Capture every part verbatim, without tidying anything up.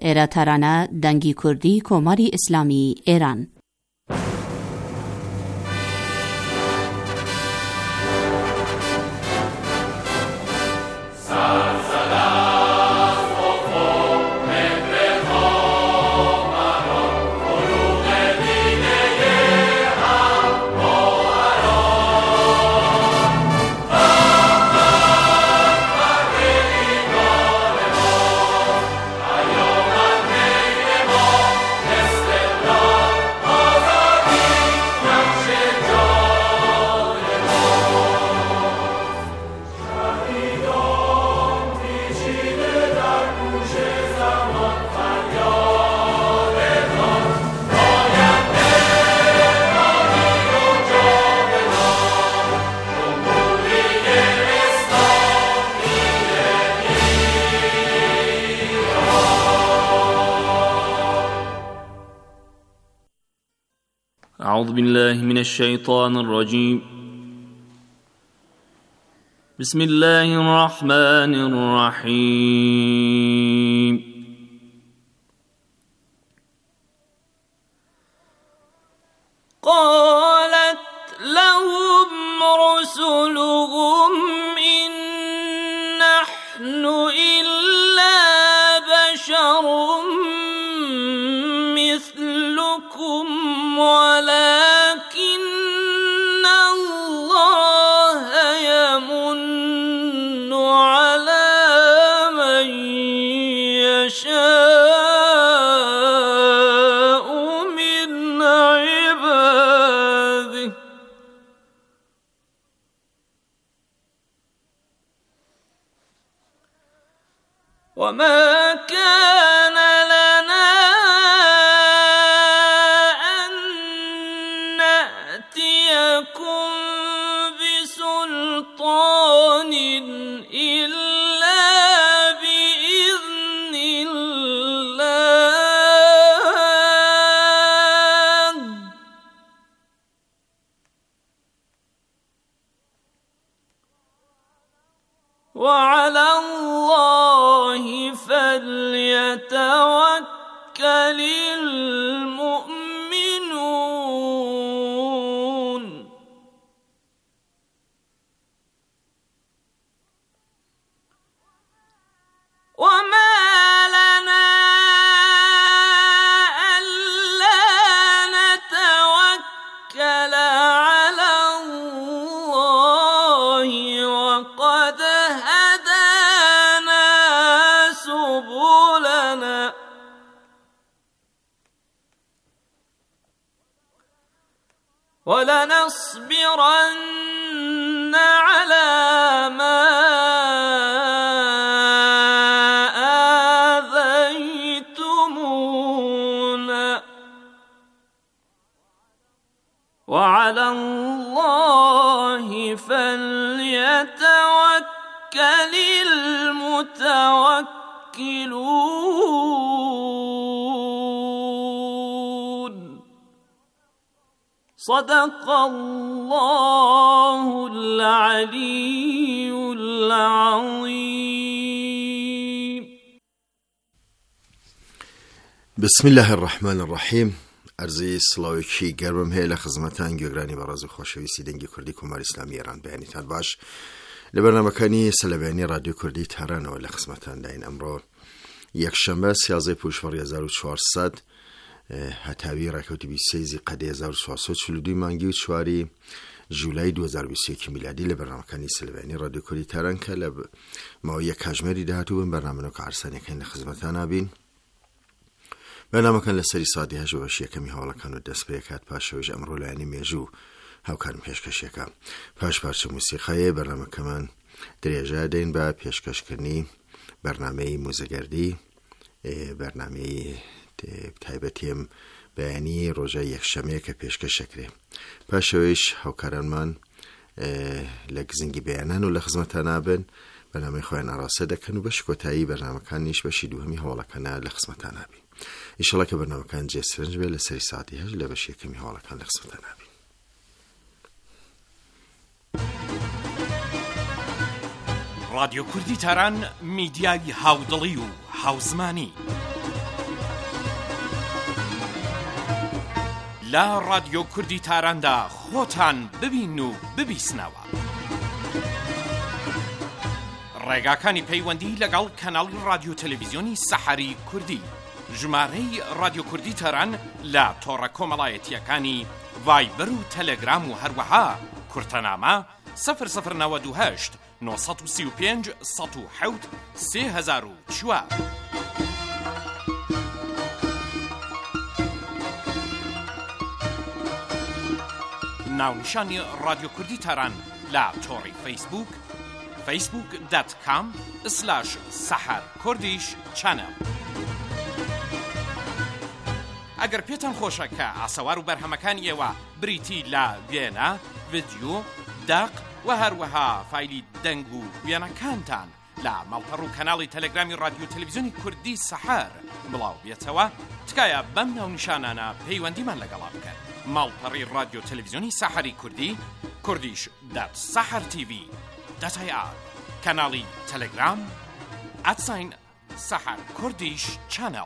ئێرەتەرانە دەنگی کوردی کۆماری ئیسلامی ئێران. أعوذ بالله من الشيطان الرجيم. بسم الله الرحمن الرحيم. قالت لهم رسلهم إن نحن إلا بشر مثلكم ولكن الله يمن على من يشاء من عباده وما كان لنا أن نأتيكم بسلطان إلا بإذن الله وعلى الله فليتوكل المؤمنون. وما لنا ألا نتوكل على الله وقد هدانا سبلنا ولنصبرن على ما آذيتمونا وعلى الله فليتوكل المتوكلون. صدق الله العلي العظيم. بسم الله الرحمن الرحیم. عرضی سلاوکی گرمم هی لخدمتان گوگرانی براز خوشویستی دنگی کردی کماری اسلامی ایران بیانیتان باش لبرنامه‌کانی سلبیانی رادیو کردی تهران و لخدمتان داین امرو یک شنبه سیازده پوشوری هزار و چهارصد هتاوی راکوتی بیسیزی قده هزار و چهارصد چهل و دو مانگی و چواری جولای دو هزار و بیست و یک میلادی لبرنامه‌کانی سلبیانی رادیو کردی تهران که لب ما یک کاژمری دهاتو بن برنامه نوک عرصانی کن لخدمتان آبین برنامه کن لسری سادی هجو وشی کمی حالا کنو دست بیکات پاشویج امرو لعنی میجو هاو کارم پیشکش یکم پاش پارچه موسیقی برنامه کمان دریجه دین با پیشکش کنی برنامه موزگردی برنامه تایبتیم بیانی روزه یک شنبه که پیشکش شکری پاشویش هاو کارم من لگزینگی بیانن و لخدمتان آبن برنامه خوان عراسه دکن و بش کتایی برنامه کان نیش بشی دو همی حالا کنه لخدمتان آبی انشالله که برنامه کان جسرنج به لسری ساعتی هج لبشی کمی حالا کن لخدمتان آبی. رادیو کوردی تهران میدیای هاودڵی و هاوزمانی لا رادیۆ کوردی تاراندا خۆتان ببین و ببیسنەوە. ڕێگاکانی پەیوەندی لەگەڵ کەناڵی رادیۆ تەلەڤیزیۆنی سەحەری کوردی، ژمارەی رادیۆ کوردی تاران لە تۆڕە کۆمەڵایەتیەکانی ڤایبەر و تەلەگرام و هەروەها کورتەنامە سەفر سەفر نەوەد و هەشت نۆ سەد و سی و پێنج سەد و حەوت سێ هەزار و چوار. ناونیشانی رادیۆ کوردی تاران لە تۆڕی فەیسبوک فەیسبوک دات کام سلاش سەحەر کوردیش چەنەڵ. ئەگەر پێتان خۆشە کە ئاسەوار و بەرهەمەکانی ئێوە بریتی لە وێنە، ڤیدیۆ، داق و هەروەها فایلی دەنگ و وێنەکانتان لە ماڵپەڕ و کەناڵی تەلەگرامی رادیۆ تەلەڤیزیۆنی کوردی سەحەر بڵاو بێتەوە، تکایە بەم ناونیشانانە پەیوەندیمان لەگەڵا بکەن. ماڵپەڕی رادیۆ تەلەڤیزیۆنی سەحەری کوردی، کوردیش دات سەحەر تیڤی دات ئای ئار، کەناڵی تەلەگرام ئەتساین سەحەر کوردیش چەنەڵ.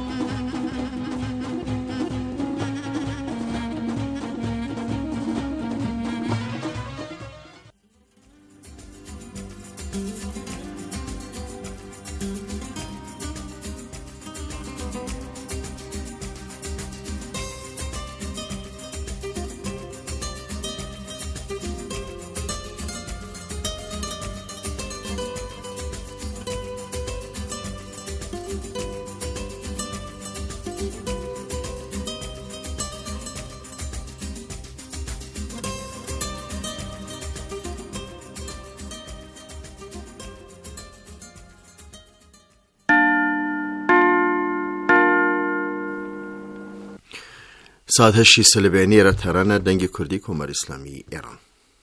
ساعت هەشتی سەلەبێنی ئێرە تەرانە دەنگی کوردی کۆمەری ئیسلامی ئێران.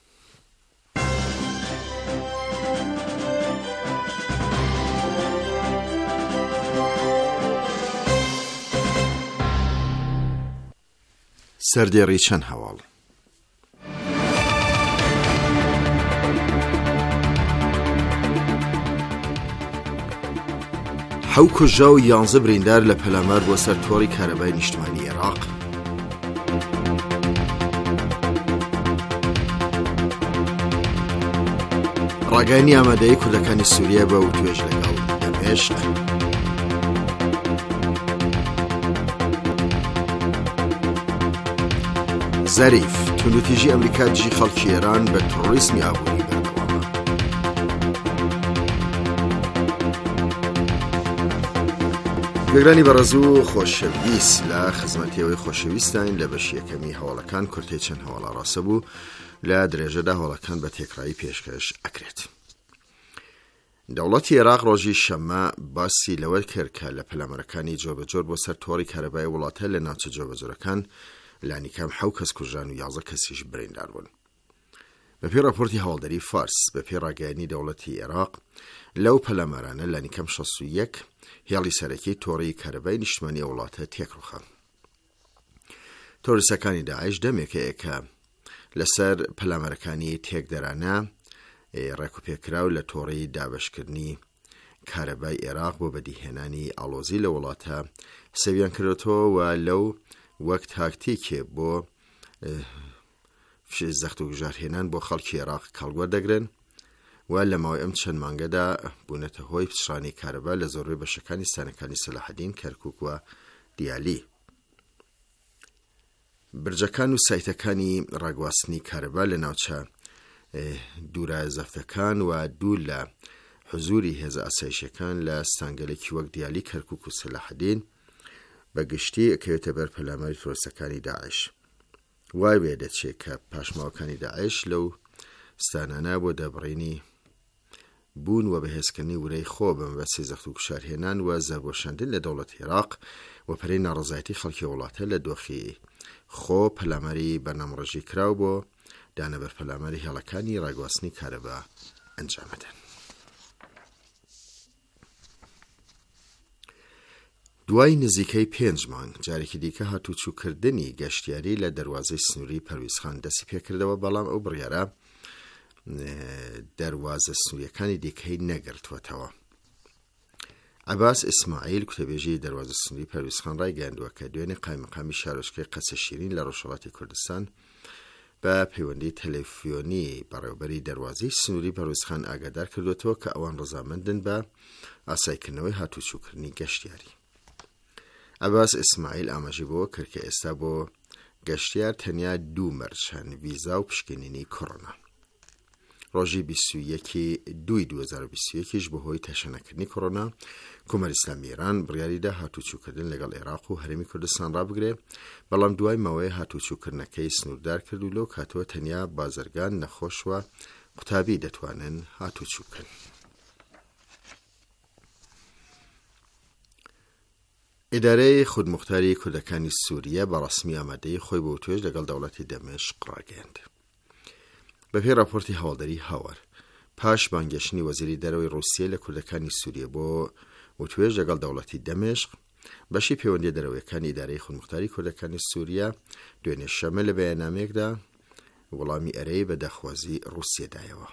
سەردێڕی چەند هەواڵ. حەو کوژا و یانزە بریندار لە پەلامار بۆ سەر تۆڕی کارەبای نیشتمانی عێراق. ڕاگەیاندنی ئامادەیی کوردەکانی سووریا بە وتوێژ لەگەڵ دەمێشق. زەریف توندوتیژی ئەمریکا دژی خەڵکی ئێران بە تۆڕیسمی ئابووری بەردەوامە. گوێگرانی بەڕێز و خۆشەویست، لە خزمەتیەوەی خۆشەویستان لە بەشی یەکەمی هەواڵەکان کورتەی چەند هەواڵە ڕاستە بوو لە درێژەدا هەواڵەکان بە تێکڕایی پێشکەش ئەکرێت. دەوڵەتی عێراق ڕۆژی شەممە باسی لەوە کرد کە لە پەلامەرەکانی جۆبەجۆر بۆ سەر تۆڕی کارەبای وڵاتە لە ناوچە جۆبەجۆرەکان لانیکەم حەو کەس کوژران و یازە کەسیش بریندار بوون. بەپێی راپۆرتی هەواڵدەری فارس، بەپێی ڕاگەیاندنی دەوڵەتی عێراق لەو پەلامەرانە لانیکەم شەست و یەک هێڵی سەرەکی تۆڕی کارەبای نیشتمانی وڵاتە تێکڕوخە. تۆریستەکانی داعش دەمێکەیە کە لەسەر پەلامەرەکانی تێکدەرانە ڕێکوپێکراو لە تۆڕی دابەشکردنی کارەبای عێراق بۆ بەدیهێنانی ئاڵۆزی لە وڵاتە سەویان کردێتەوە و لەو وەک تاکتیکێ بۆ زەخت و گژارهێنان بۆ خەڵکی عێراق کاڵگوەردەگرن و لە ماوەی ئەم چەند مانگەدا بوونەتە هۆی پچڕانی کارەبا لە زۆربەی بەشەکانی سانەکانی سەلاحەدین، کەرکووک و دیالی. برجەکان و سایتەکانی ڕاگواستنی کارەبا لە ناوچە دوورە زەفتەکان و دوو لە حزوری هێزە ئاسایشەکان لە ستانگەلێکی وەک دیالی، کەرکووک و سەلاحەدین بە گشتی ئەکەوێتە بەر پەلاماری تۆریستەکانی داعش. وای وێ دەچێت کە پاشماوەکانی داعش لەو ستانانە بۆ دەبڕینی بوون و بەهێزکردنی ورەی خۆ بە مەبەستی زەخت و گوشارهێنان و زەربۆشاندن لە دەوڵەتی عێراق و پەرەی ناڕەزایەتی خەڵکی وڵاتە لە دۆخی خۆ پەلاماری بەرنامەڕێژی کراو بۆ دانەبەر پەلاماری هێڵەکانی ڕاگواستنی کارەبا ئەنجامەدەن. دوای نزیکەی پێنج مانگ جارێکی دیکە هاتوچووکردنی گەشتیاری لە دەروازەی سنووری پەرویزخان دەستی پێکردەوە، بەڵام ئەو بڕیارە دەروازە سنووریەکانی دیکەی نەگرتوەتەوە. عباس ئیسماعیل کتێبێژی دەواازە سنووری پەرویزخان ڕایگەاندووە کە دوێنێ قایمەقامی شارۆچکەی قەچە شیرین لە ڕۆژهەڵاتی کوردستان بە پەیوەندی تەلەفۆنی بەڕێوەبەری دەواازەی سنووری پەرویزخان ئاگادار کردوێتەوە کە ئەوان ڕەزامەندن بە ئاسایکردنەوەی هاتوچووکردنی گەشتیاری. عباس ئیسماعیل ئاماژەی بۆ کرد کە ئێستا بۆ گەشتیار تەنیا دوو مەرجەن ڤیزا و پشکنینی کۆڕۆنا. ڕۆژی بیست و یەکی دوای دوو هەزار و بیست و یەکیش بەهۆی تەشەنەکردنی کۆڕۆنا کۆمەری ئیسلامی ئێران بڕیاریدا هاتوچووکردن لەگەڵ عێراق و هەرێمی کوردستان ڕابگرێ، بەڵام دوای ماوەیە هاتوچووکردنەکەی سنووردار کرد و لەو کاتەوە تەنیا بازرگان نەخۆشوە قوتابی دەتوانن هاتوچووکن. ئیدارەی خودموختاری کوردەکانی سووریە بە ڕەسمی ئامادەی خۆی بۆ توێژ لەگەڵ دەوڵەتی دەمەشق ڕاگەیاند. بەپێی راپۆرتی هەواڵدەری هاوار، پاش بانگێشتنی وەزیری دەرەوەی ڕووسیە لە کوردەکانی سووریە بۆ وتوێژ لەگەڵ دەوڵەتی دەمەشق، بەشی پەیوەندی دەرەوەیەکانی ئیدارەی خودموختاری کوردەکانی سووریە دوێنێ شەمە لە بەیاننامەیەکدا وەڵامی ئەرەی بە داخوازی ڕووسیەدایەوە.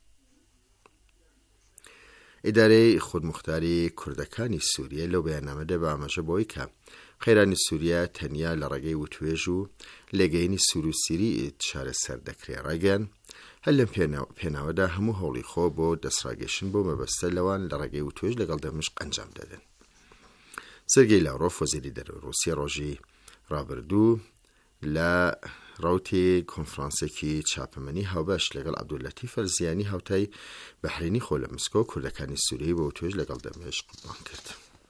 ئیدارەی خودموختاری کوردەکانی سووریە لەو بەیاننامەدا بە ئاماژە بۆی کە قەیرانی سووریا تەنیا لە ڕێگەی وتوێژ و لێگەیەنی سوور و سیری چارەسەر دەکرێت. ڕێگەیان هەر لەم پێناوەدا هەموو هەوڵی خۆ بۆ دەسڕاگەشتن بۆ مەبەستە لەوان لە ڕێگەی وتوێژ لەگەڵ دەمشق ئەنجام دەدەن. سێرگێی لاڤڕۆڤ وەزیری دەرەوەی ڕووسیا ڕۆژی ڕابردوو لە ڕوتی کۆنفرانسێکی چاپەمەنی هاوبەش لەگەڵ عەبدولەتیف ئەرزیانی هاوتای بەحرینی خۆ لە مسکۆ کوردەکانی سووریای بۆ وتوێژ لەگەڵ دەمشق قوربان کرد.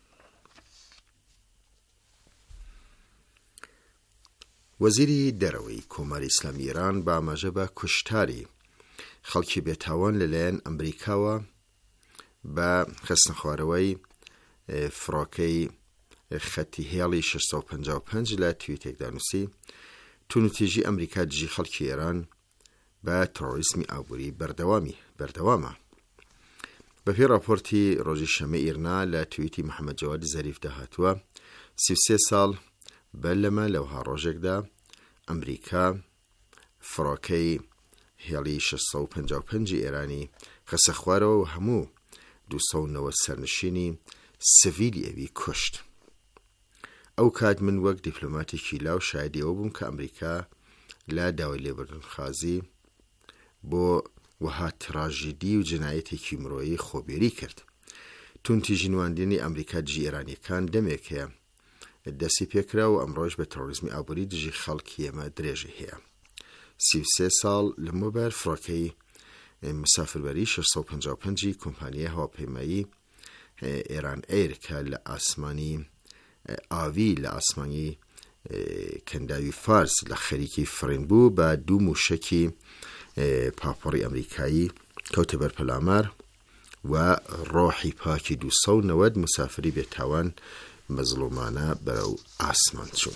وەزیری دەرەوەی کۆماری ئیسلامی ئێران بە ئاماژە بە کوشتاری خەڵکی بێتاوان لەلایەن ئەمریکاوە بە خستنە خوارەوەی فڕۆکەی خەتی هێڵی شەش سەد و پەنجا و پێنج لە تویتێکدا نووسی تونوتیژی ئەمریکا دژی خەڵکی ئێران بە تۆڕیزمی ئابووری بەردەوامی بەردەوامە. بەپێی راپۆرتی ڕۆژی شەمە ئیرنا لە تویتی محەممەد جەوادی زەریف داهاتووە، سی و سێ ساڵ بەر لەمە لەوها ڕۆژێکدا ئەمریکا فڕۆکەی هێڵی شەش سەد و پەنجا و پێنج ئێرانی خەسە خوارەوە و هەموو دوو سەد و نەوەت سەرنشینی سڤیلی ئەوی کوشت. ئەو کات من وەک دیپلۆماتێکی لاو شایدی ئەوە بووم کە ئەمریکا لە داوای لێبوردنخوازی بۆ وەها تراژیدی و جنایەتێکی مرۆیی خۆبێری کرد. تونتیژی نواندنی ئەمریکا دژی ئێرانیەکان دەمێک هەیە دەستی پێکرا و ئەمڕۆژ بە تەڕۆریزمی ئابووری دژی خەڵکی ئێمە درێژی هەیە. سی و سێ ساڵ لەمەوبەر فڕۆکەی مسافربەری شەش سەد و پەنجا و پێنج کۆمپانیای هەواپەیمایی ئێران ئەیر کە لە ئاسمانی ئاوی لە ئاسمانی کەنداوی فارس لە خەریکی فرین بوو بە دوو موشکی پاپۆڕی ئەمریکایی کەوتە بەر پەلامار و ڕۆحی پاکی دوو سەد و نەوەت مسافری بێتاوان مەزڵومانە بەرەو ئاسمان چوو.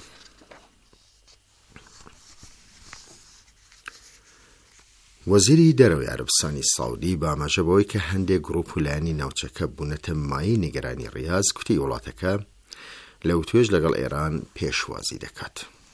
وەزیری دەرەوەی عەرەبستانی ساودی بە ئاماژە بەوەی کە هەندێک گڕۆپ و لایەنی ناوچەکە بوونەتە مایەی نیگەرانی ڕیاض کوتی وڵاتەکە لە وتوێژ لەگەڵ ئێران پێشوازی دەکات.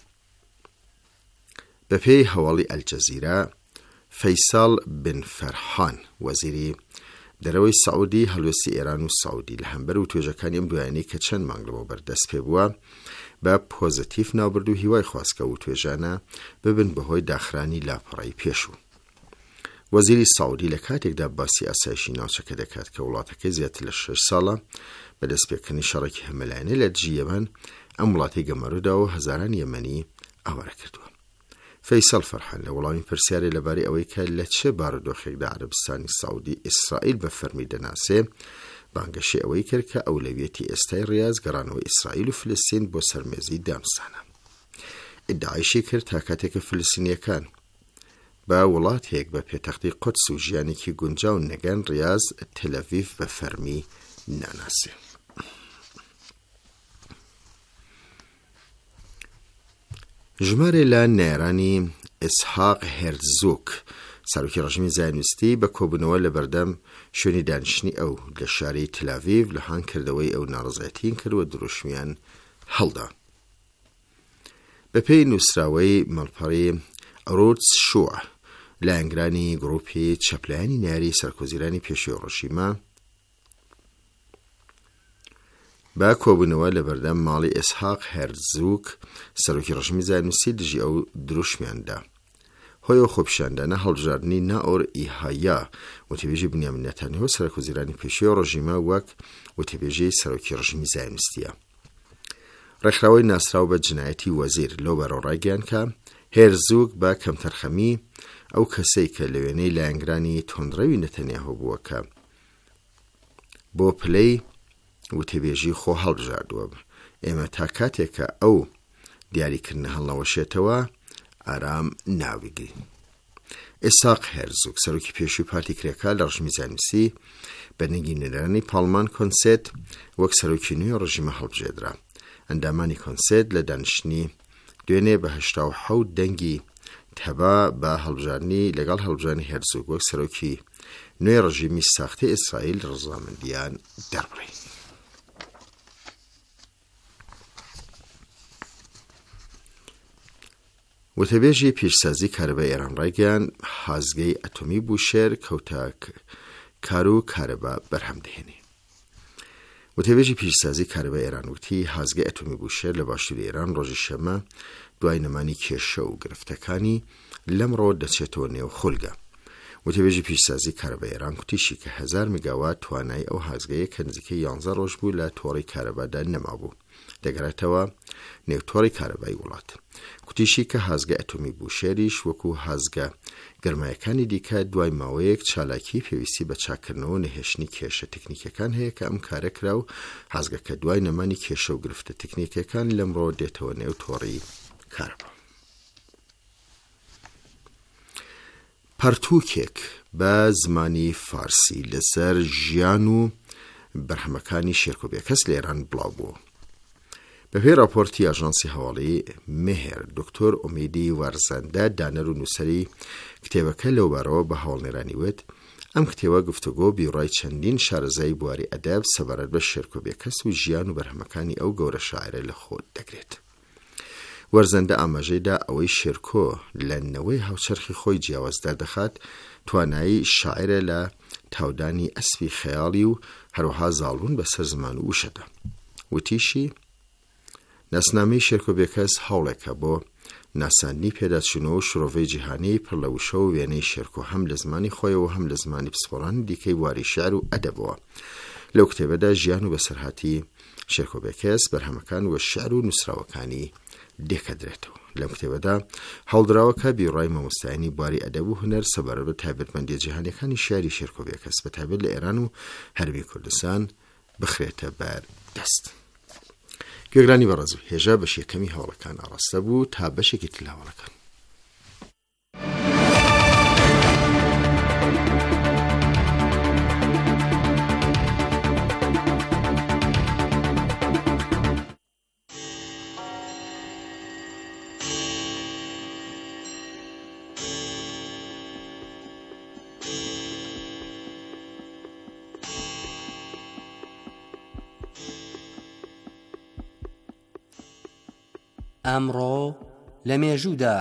بەپێی هەواڵی ئەلجەزیرە، فەیساڵ بن فەرحان وەزیری دەرەوەی سعودی هەڵوێستی ئێران و سعودی لە هەمبەر وتوێژەکانی ئەم دوایانەی کە چەند مانگ لەمەوە بەردەست پێ بووە بە پۆزتیف ناوبرد و هیوای خواست کە وتوێژانە ببن بەهۆی داخرانی لاپەڕەی پێشوو. وەزیری سعودی لە کاتێکدا باسی ئاسایشی ناوچەکە دەکات کە وڵاتەکەی زیاتر لە شەش ساڵە بەدەستپێکردنی شەڕێکی هەمەلایەنە لە دژی یەمەن ئەم وڵاتی گەمەرۆدا و هەزاران یەمەنی ئاوارە کردووە. فەیساڵ فەرحان لە وەڵامی پرسیارێ لەبارەی ئەوەی کە لە چه بارودۆخێکدا عەرەبستانی ساودی ئیسرائیل بە فەرمی دەناسێ بانگەشی ئەوەی کرد کە ئەولەویەتی ئێستای ڕیاض گەڕانەوەی ئیسرائیل و فلستین بۆ سەرمێزی دامستانە. ئیدعایشی کرد تا کاتێکە فلستینیەکان بە وڵاتێک بە پێتەختی قودس و ژیانێکی گونجاو نەگەن ڕیاض تەلەڤیڤ بە فەرمی ناناسێ. ژمارە لە نێرانی ئیسحاق هێرزۆگ سەرۆکی ڕژیمی زایۆنیستی بە کۆبوونەوە لە بەردەم شوێنی دانیشتنی ئەو لە شاری تەلەڤیڤ لە هانکردەوەی ئەو ناڕزایەتین کردووە دروشمیان هەڵدا. بەپێی نووسراوەی مەڵپەڕی ڕۆدس شوع لایەنگرانی گڕۆپی چەپلایانی ناری سەرکۆزیرانی پێشووی ڕۆژیمە با کۆبوونەوە لە بەردەم ماڵی ئێسحاق هێرزوگ سەرۆکی ڕژمی زانوستی دژی ئەو دروشمیاندا. هۆی ئەو خۆپیشاندانە هەڵبژاردننی نائۆر ئیهایا وتێبێژی بنیامین نێتانیاهو سەرۆکوەزیرانی پێشووی ڕۆژیمە وەک وتێبێژەی سەرۆکی ڕژمی زانوستیە. ڕێکخراوەی ناسراو بە جنایەتی وەزیر لەو بەرەو ڕایگەیان کە هێرزوگ بە کەمتەرخەمی ئەو کەسەی کە لە وێنەی لایەنگرانی تۆندڕەوی نەتەنیاهو بووە کە بۆ پلەی وتێبێژی خۆ هەڵبژاردووە. ئێمە تا کاتێکە ئەو دیاریکردنە هەڵنەوەشێتەوە ئارام ناویگرین. ئێسحاق هێرزوگ سەرۆکی پێشووی پارتی کرێکە لە ڕژمی زانوستی بەنێگی نێرانی پاڵمان کۆنسێت وەک سەرۆکی نوێی ڕژیمە هەڵبژێدرا. ئەندامانی کۆنسێت لە دانیشتنی دوێنێ بە هەشتا و حەوت دەنگی تەبا بە هەڵبژاردننی لەگەڵ هەڵبژاردننی هێرزوگ وەک سەرۆکی نوێی ڕژیمی ساختی ئیسرائیل ڕزامەندیان دەڕڕی. وتەبێژی پیشسازی کارەبای ئێران ڕایگەیان هازگەی ئەتۆمی بوشێر کەوتە کار و کارەبا بەرهەم دەهێنێ. وتەبێژی پیشسازی کارەبای ئێران وتی هازگەی ئەتۆمی بوشێر لە باشووری ئێران ڕۆژی شەمە دوای نەمانی کێشە و گرفتەکانی لەمڕۆ دەچێتەوە نێو خولگە. وتەبێژی پیشسازی کارەبای ئێران کوتیشی کە هەزار میگاوات توانای ئەو هازگەیە کە نزیکەی یانزە ڕۆژ بوو لە تۆڕی کارەبادا نەمابوو دەگەڕێتەوە نێوتۆڕی کارەبای وڵات. کوتیشی کە هازگە ئەتۆمی بوشێریش وەکو هازگە گەرمایەکانی دیکە دوای ماوەیەک چالاکی پێویستی بە چاکردنەوە نەهێشتنی کێشە تەکنیکەکان هەیە کە ئەم کارە کرا و هازگەکە دوای نەمانی کێشە و گرفتە تەکنیکەکان لەمڕۆ دێتەوە نێو تۆڕی کارەبا. پەرتووکێک بە زمانی فارسی لەسەر ژیان و بەرهەمەکانی شێرکۆبێکەس لە ئێران بڵاو بووە. بەپێی راپۆرتی ئاژانسی هەواڵی مێهێر دکتۆر ئومیدی وەرزەندە دانەر و نووسەری کتێبەکە لەوبارەوە بە هەواڵنێرانی وت ئەم کتێوە گفتوگۆ بیڕای چەندین شارەزای بواری ئەدەب سەبارەت بە شێرکۆبێکەس و ژیان و بەرهەمەکانی ئەو گەورە شاعرە لە خۆت دەگرێت. وەرزەندە ئاماژەیدا ئەوەی شێرکۆ لە نەوەی هاوچەرخی خۆی جیاوازدار دەخات توانایی شاعرە لە تاودانی ئەسپی خەیاڵی و هەروەها زاڵبوون بەسەر زمان و وشەدا. وتیشی ناسنامەی شێرکۆبێکەس هەوڵێکە بۆ ناساندنی پێداچوونەوە و شۆڕڤەی جیهانی پڕ لە وشە و وێنەی شێرکۆ هەم لە زمانی خۆیەوە هەم لە زمانی پسپۆڕانی دیکەی واری شعر و ئەدەبەوە. لەو کتێبەدا ژیان و بەسەرهاتی شێرکۆبێکەس بەرهەمەکان و شعر و نووسراوەکانی دێکەدرێتەوە. لەم کتێبەدا هەڵدراوەکە بیڕای مامۆستایانی بواری ئەدەب و هونەر سەبارەت بە تایبەتمەندیە جیهانیەکانی شاری شێرکۆبێکەس بەتایبەت لە ئێران و هەرمی کوردستان بخرێتە بەر دەست. گوێگرانی بەڕێز و هێژە بەش یەکەمی هەواڵەکان ئاڕاستە بوو تا بەشێکی تر لە هەواڵەکان. ئەمڕۆ لە مێژوودا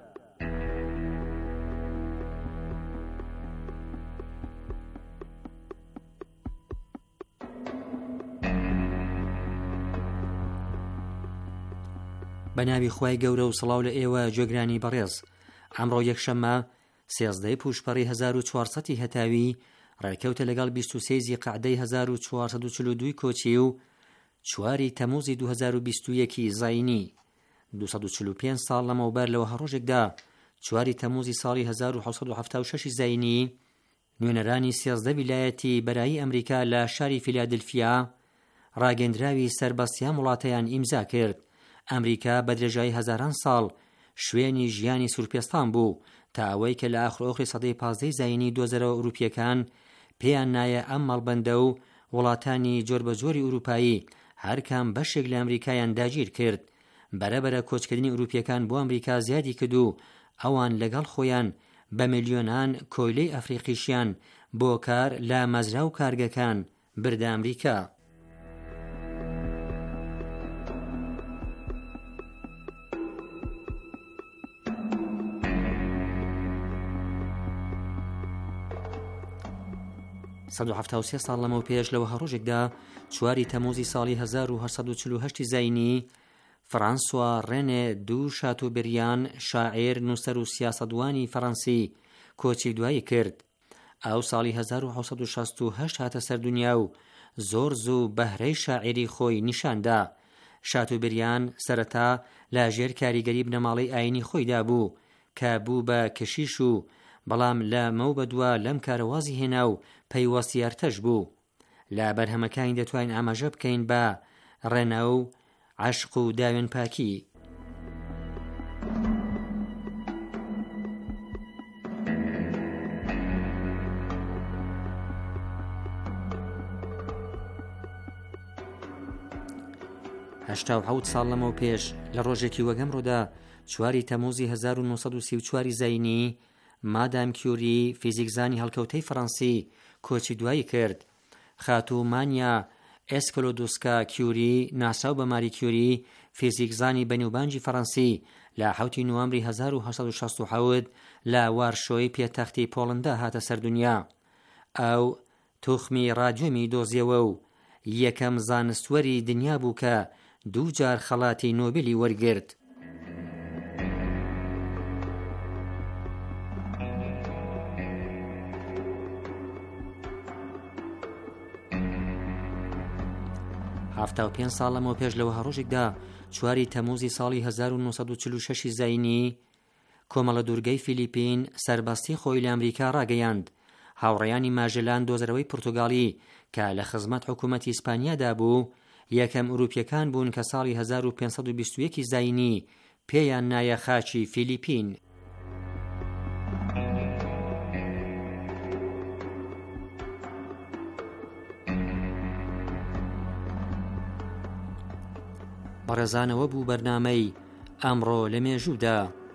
بە ناوی خوای گەورە و سڵاو لە ئێوە گوێگرانی بەڕێز. ئەمڕۆ یەکشەممە سێزدەی پوشپەڕی هەزار و چوارسەدی هەتاوی ڕێکەوتە لەگەڵ بیست و سێ زیقعدەی هەزار و چوارسەد و چل و دوو کۆچی و چواری تەموزی دوو هەزار و بیست و یەکی زاینی دووسەد و چل و پێنج ساڵ لەمەوبەر لەوە هەڕۆژێکدا چواری تەموزی ساڵی هەزار و حەوت سەد و هەفتاد و شەش زاینی نوێنەرانی سێزدە ویلایەتی بەرایی ئەمریکا لە شاری فیلادلفیا ڕاگەندراوی سەربەستیان وڵاتەیان ئیمزا کرد. ئەمریکا بە درێژایی هەزاران ساڵ شوێنی ژیانی سوورپێستان بوو تا ئەوەی کە لە ئاخرۆخری سەدەی پازدەی زاینی دۆزەرەوە ئوروپیەکان پێیان نایە ئەم مەڵبەندە و وڵاتانی جۆربەجۆری ئوروپایی هەرکام بەشێک لە ئەمریکایان داگیر کرد. بەرەبەرە کۆچکردنی ئوروپیەکان بۆ ئەمریکا زیادی کرد و ئەوان لەگەڵ خۆیان بە میلیۆنان کۆیلەی ئەفریقیشیان بۆ کار لە مەزرا و کارگەکان بردە ئەمریکا. سەد و هەفتاد و سێ ساڵ لەمەو پێش لەوە هەڕۆژێکدا چواری تەموزی ساڵی هەزار و هەشت سەد و چل و هەشت زاینی فرانسوا ڕێنێ دوو شاتۆبریان شاعیر نووسەر و سیاسەدوانی فەڕەنسی کۆچی دوایی کرد. ئەو ساڵی هەزار و حەوت سەد و شەست و هەشت هاتە سەر دنیا و زۆر زوو بەهرەی شاعیری خۆی نیشاندا. شاتۆبریان سەرەتا لە ژێر کاریگەری بنەماڵەی ئاینی خۆیدا بوو کە بوو بە کەشیش و بەڵام لە مەو بەدووە لەم کارەوازی هێنا و پەیوەستیارتەش بوو. لە بەرهەمەکانی دەتوانین ئاماژە بکەین بە ڕێنە و عەشق و داوێن پاکی. هەشتا و حەوت ساڵ لەمەو پێش لە ڕۆژێکی وەگەمڕۆدا چواری تەموزی هەزار و نۆ سەد و سی و چوار زاینی مادام کیوری فیزیکزانی هەڵکەوتەی فەڕەنسی کۆچی دوایی کرد. خاتومانیا ئێسکلۆدۆسکا کیوری ناساو بە ماری کیوری فیزیکزانی بەنێوبانجی فەڕەنسی لە حەوتی نوامبری هەزار و هەشت سەد و شەست و حەوت لە وارشۆی پێتەختی پۆڵندا هاتە سەر دنیا. ئەو توخمی ڕادیۆمی دۆزیەوە و یەکەم زانستوەری دنیا بوو کە دوو جار خەڵاتی نۆبێلی وەرگرت. هەفتا و پێنج ساڵ لەمەوە پێش لەوە هەڕۆژێکدا چواری تەموزی ساڵی هەزار و نۆ سەد و چل و شەش زاینی کۆمەڵە دوورگەی فیلیپین سەربەستی خۆی لە ئەمریکا ڕاگەیاند. هاوڕێیانی ماژەلان دۆزەرەوەی پورتوگاڵی کە لە خزمەت حکوومەتی ئیسپانیادا بوو یەکەم ئوروپیەکان بوون کە ساڵی هەزار و پێنج سەد و بیست و یەک زاینی پێیان نایە خاچی فیلیپین. بەڕێزانەوە بوو بەرنامەی ئەمڕۆ لە مێژوودا.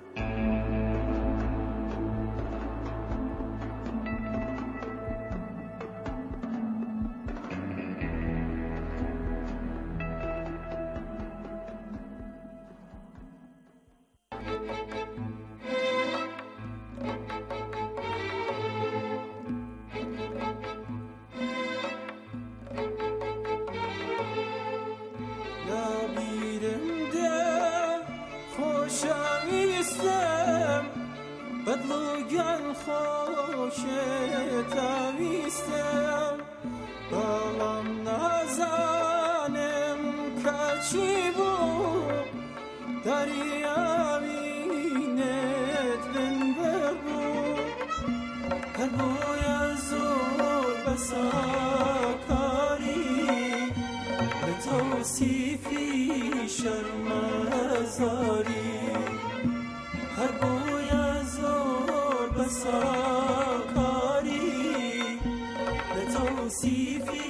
بدلوگن خوشتاویستم بەڵام نازانم کەچی بوو دەریاوینێت بنبەر بوو هەر بۆیە زۆر بەساکاری لە تەوسیفی شەرمەزاری هەر بۆیە زۆر بەساکاری لە تەوسیفی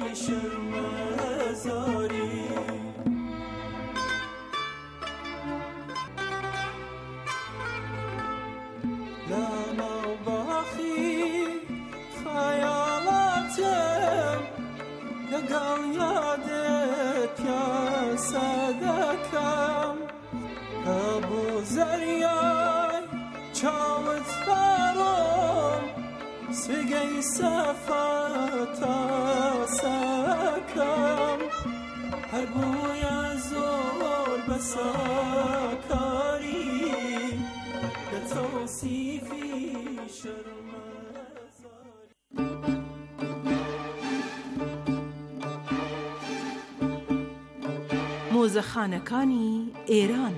شەرمەزاری لە ناوباخی خەیاڵاتم لەگەڵ یادت پیاسە دەکەم کە بۆ زەریای چاوت بەڕۆم سوێگەی سەفاتاسەکەم هەر بۆیە زۆر بەساکاری لە تەوسیفی شەرمەزاری مۆزەخانەکانی ئێران.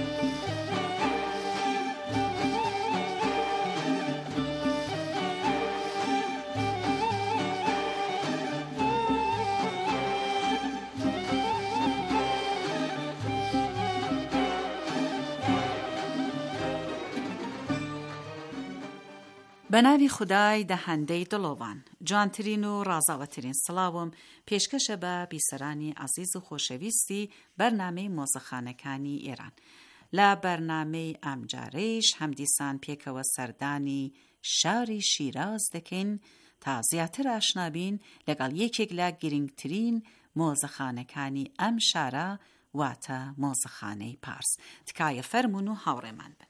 بەناوی خودای دەهەندەی دڵۆڤان جوانترین و ڕازاوەترین سڵاوم پێشکەشە بە بیسەرانی عەزیز و خۆشەویستی بەرنامەی مۆزەخانەکانی ئێران. لە بەرنامەی ئەمجارەیش هەمدیسان پێکەوە سەردانی شاری شیراز دەکەین تا زیاتر ئاشنابین لەگەڵ یەکێک لە گرنگترین مۆزەخانەکانی ئەم شارە واتە مۆزەخانەی پارس. تکایە فەرمون و هاوڕێمان بن.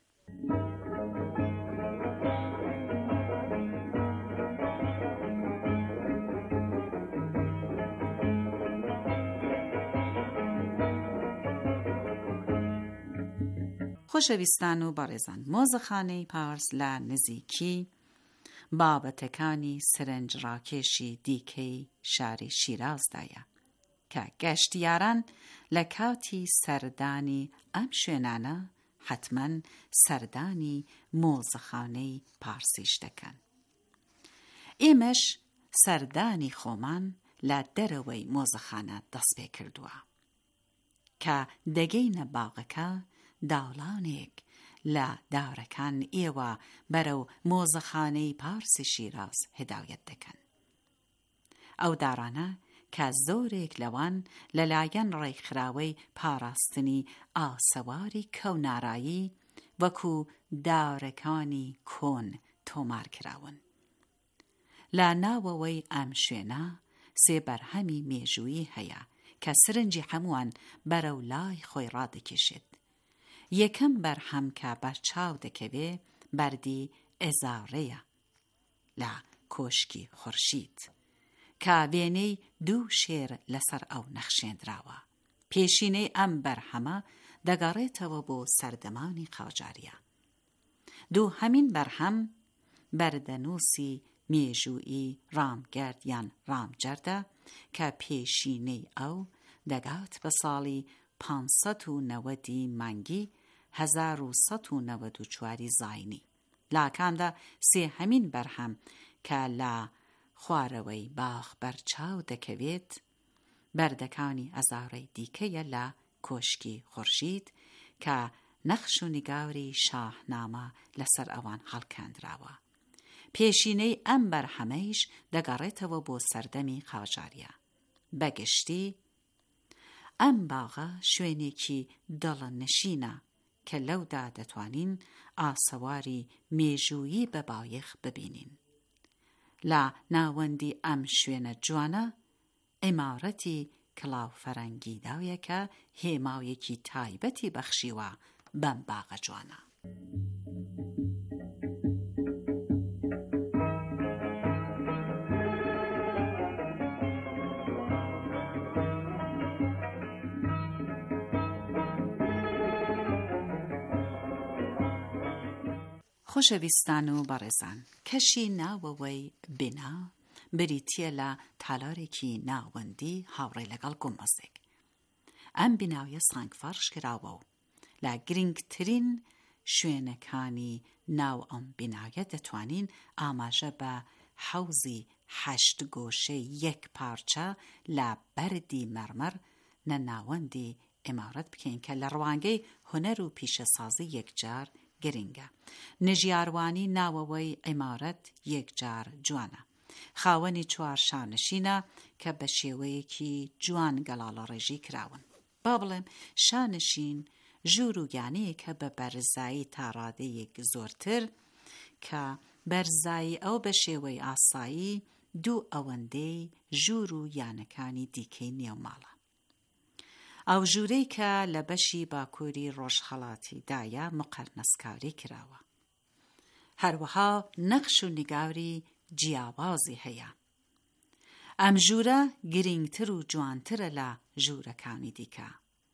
خۆشەویستان و بەڕێزان، مۆزەخانەی پارس لە نزیکی بابەتەکانی سەرنجڕاکێشی دیکەی شاری شیرازدایە کە گەشتیاران لە کاتی سەردانی ئەم شوێنانە حتمەن سەردانی مۆزەخانەی پارسیش دەکەن. ئێمەش سەردانی خۆمان لە دەرەوەی مۆزەخانە دەست پێ کردووە کە دەگەینە باغەکە داڵانێک لە دارەکان ئێوە بەرەو مۆزەخانەی پارسی شیراز هدایەت دەکەن. ئەو دارانە کە زۆرێک لەوان لەلایەن ڕێکخراوەی پاراستنی ئاسەواری کەونارایی وەکو دارەکانی کۆن تۆمار کراون. لە ناوەوەی ئەم شوێنە سێ بەرهەمی مێژوویی هەیە کە سرنجی هەمووان بەرەو لای خۆی ڕادەکێشێت. یەکەم بەرهەم کە بەرچاو دەکەوێ بەردی ئێزارەیە لە کۆشکی خورشید کە وێنەی دوو شێر لەسەر ئەو نەخشێنراوە. پێشینەی ئەم بەرهەمە دەگەڕێتەوە بۆ سەردەمانی قاجاریە. دوو هەمین بەرهەم بەردەنووسی مێژووی ڕامگەرد یان ڕامجەردە کە پێشینەی ئەو دەگات بە ساڵی پانسەد و نەوەدی مانگی هەزار و سەد و نەوەد و چواری زاینی. لاکاندا سێ هەمین بەرهەم کە لە خوارەوەی باخ بەرچاو دەکەوێت بەردەکانی ئەزارەی دیکەیە لە کۆشکی خورشید کە نەخش و نیگاوری شاهنامە لەسەر ئەوان هەڵکاندراوە. پێشینەی ئەم بەرهەمەیش دەگەڕێتەوە بۆ سەردەمی قاجاریە. بەگشتی ئەم باغە شوێنێکی دڵنشینە کە لەودا دەتوانین ئاسەواری مێژوویی بە بایەخ ببینین. لە ناوەندی ئەم شوێنە جوانە ئیمارەتی کڵاو فەرەنگی داویە کە هێماوێکی تایبەتی بەخشیوە بەم باغە جوانە. خۆشەویستان و بەڕێزان، کەشی ناوەوەی بنا بریتیە لە تالارێکی ناوەندی هاوڕێ لەگەڵ گومەزێک. ئەم بیناویە سانگفەرش کراوە و لە گرنگترین شوێنەکانی ناو ئەم بیناویە دەتوانین ئاماژە بە حەوزی هەشت گۆشەی یەک پارچە لە بەردی مەرمەر نە ناوەندی ئیمارەت بکەین کە لە ڕوانگەی هونەر و پیشەسازی یەکجار گرنگە. نژیاروانی ناوەوەی ئیمارەت یەکجار جوانە. خاوەنی چوار شانشینە کە بە شێوەیەکی جوان گەڵاڵە ڕێژی کراون. با بڵێم شانشین ژوور و یانەیە کە بە بەرزایی تا ڕادەیەک زۆرتر کە بەرزایی ئەو بە شێوەی ئاسایی دوو ئەوەندەی ژوور و یانەکانی دیکەی نێوماڵە. ئەو ژوورەی کە لە بەشی باکووری ڕۆژهەڵاتیدایە مقەرنەسکاری کراوە. هەروەها نەخش و نیگاوری جیاوازی هەیە. ئەم ژوورە گرنگتر و جوانترە لە ژوورەکانی دیکە.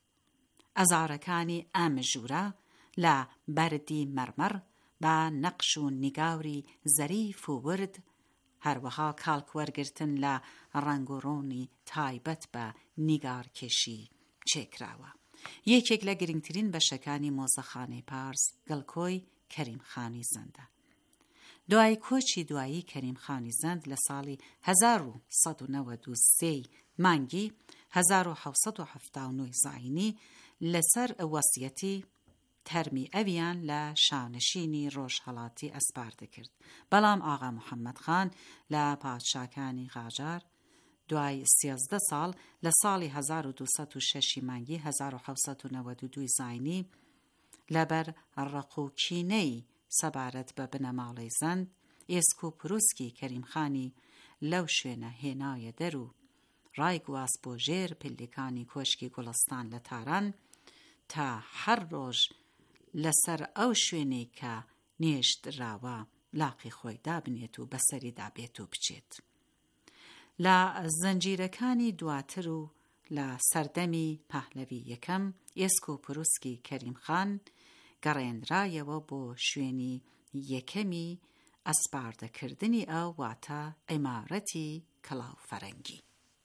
ئەزارەکانی ئەم ژوورە لە بەردی مەرمەر بە نەقش و نیگاوری زەریف و ورد، هەروەها کاڵکوەرگرتن لە ڕەنگ و ڕۆنی تایبەت بە نیگارکێشی چێکراوە. یەکێک لە گرنگترین بەشەکانی مۆزەخانەی پارس گڵکۆی کەریمخانی زەندە. دوای کۆچی دوایی کەریمخانی زەند لە ساڵی هەزار و سەد و نەوەد و سێ مانگی هەزار و حەوت سەد و هەفتا و نۆ زاینی لەسەر وەسیەتی تەرمی ئەویان لە شانشینی ڕۆژهەڵاتی ئەسپاردە کرد. بەڵام ئاغا محەممەد خان لە پادشاکانی قاجار دوای سیازدە ساڵ لە ساڵی هەزار و دووسەد و شەش مانگی هەزار و حەوت سەد و نەوەد و دوو زاینی لەبەر ڕقوکینەی سەبارەت بە بنەماڵەی زەند ئێسک و پرووسکی کەریمخانی لەو شوێنە هێنایە دەر و ڕایگواست بۆ ژێر پلەکانی کۆشکی گوڵستان لە تاران تا هەر ڕۆژ لەسەر ئەو شوێنەی کە نێشتراوە لاقی خۆی دابنێت و بەسەری دابێت و بچێت. لە زەنجیرەکانی دواتر و لە سەردەمی پەهلەوی یەکەم ئێسک و پرووسکی کەریمخان گەڕێنرایەوە بۆ شوێنی یەکەمی ئەسپاردەکردنی ئەو واتە ئیمارەتی کڵاو فەرەنگی.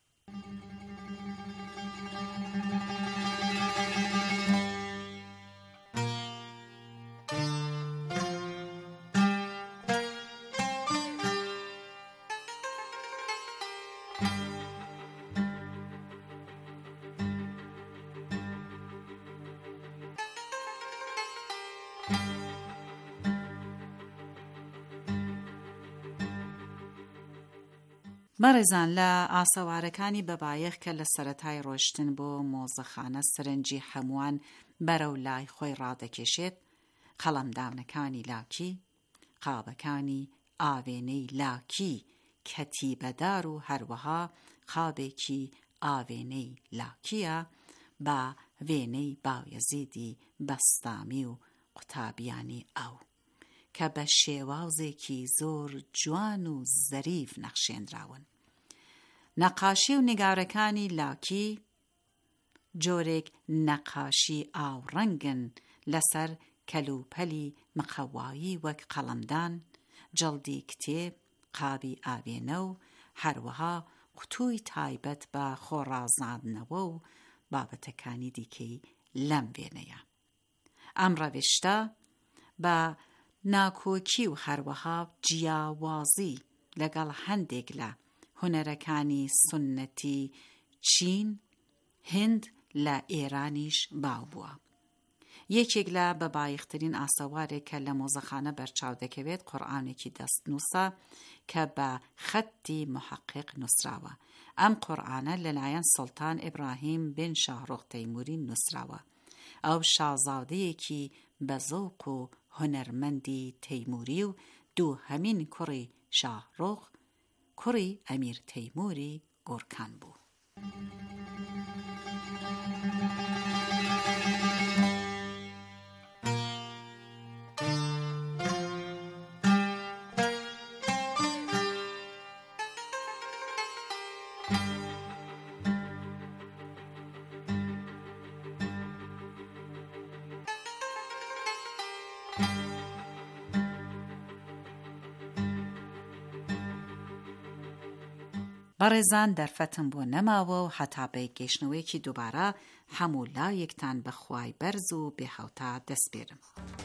بەڕێزان، لە ئاسەوارەکانی بەبایەخ کە لە سەرەتای ڕۆشتن بۆ مۆزەخانە سەرنجی هەمووان بەرەو لای خۆی ڕادەکێشێت، قەڵەمدانەکانی لاکی، قابەکانی ئاوێنەی لاکی کەتیبەدار و هەروەها قابێکی ئاوێنەی لاکیە بە وێنەی باویەزیدی بەستامی و قوتابیانی ئەو کە بە شێوازێکی زۆر جوان و زەریف نەخشێنراون. نەقاشی و نیگارەکانی لاکی جۆرێک نەقاشی ئاوڕەنگن لەسەر کەلوپەلی مقەوایی وەک قەڵەمدان، جەڵدی کتێب، قابی ئاوێنە و هەروەها قوتووی تایبەت بە خۆڕازاندنەوە و بابەتەکانی دیکەی لەم وێنەیە. ئەم ڕەویشتە بە ناکۆکی و هەروەها جیاوازی لەگەڵ هەندێک لە هونەرەکانی سونەتی چین، هند لە ئێرانیش باو بووە. یەکێک لە بەبایەخترین ئاسەوارێک کە لە مۆزەخانە بەرچاو دەکەوێت قورئانێکی دەستنووسە کە بە خەتی محەقق نووسراوە. ئەم قورئانە لەلایەن سوڵتان ئیبراهیم بن شاهڕۆخ تەیموری نووسراوە. ئەو شازادەیەکی بە زەوق و هونەرمەندی تەیموری و دوو هەمین کوڕی شاهڕۆخ کوڕی ئەمیر تەیموری گۆرکان بوو. بەڕێزان، دەرفەتم بۆ نەماوە و هەتا بە گەیشتنەوەیەکی دووبارە هەموو لایەکتان بەخوای بەرز و بێهەوتا دەسپێرم.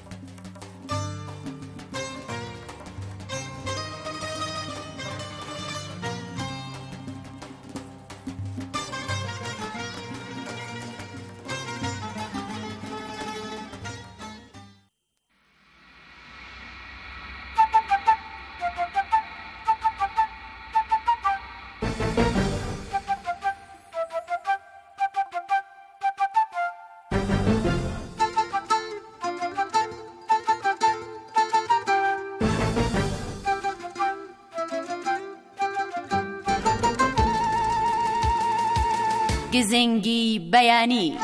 گزنگی بەیانی.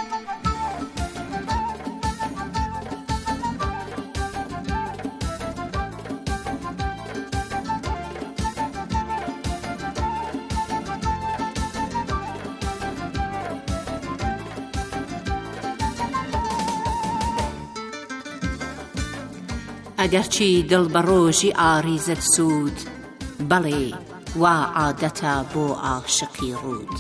ئەگەرچی دڵ بە ڕۆژی ئاریزت سوود، بەڵێ وا عادەتە بۆ عاشقی ڕوود.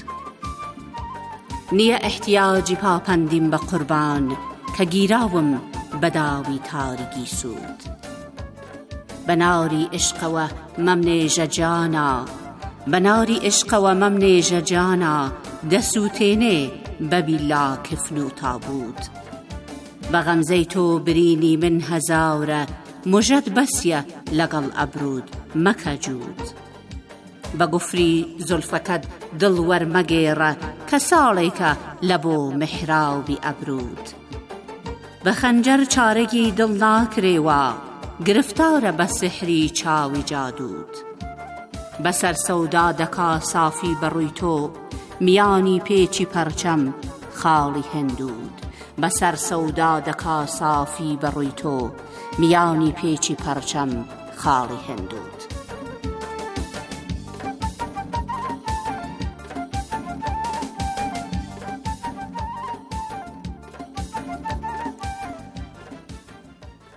نییە احتیاجی پاپەندیم بە قوربان، کە گیراوم بەداوی تاریکی سوود. بەناری عشقەوە مەمنێژە جانا، بەناری عشقەوە مەمنێژە جانا، دەسووتێنێ بەبیلا کفن و تابوت. بە غەمزەی تۆ برینی من هەزاورە، موژەت بەسیە لەگەڵ ئەبرود مەکە جوود. بە گوفری زولفەکەت دڵ وەرمەگێڕە، کە ساڵێکە لە بۆ محرابی ئەبرود. بە خەنجەر چارەکی دڵ ناکرێوە، گرفتارە بە سحری چاوی جادود. بەسەر سەودا دەکا سافی بەڕووی تۆ، میانی پێچی پەرچەم خاڵی هندود. بەسەر سەودا دەکا سافی بەڕووی تۆ، میانی پێچی پەرچەم خاڵی هندود.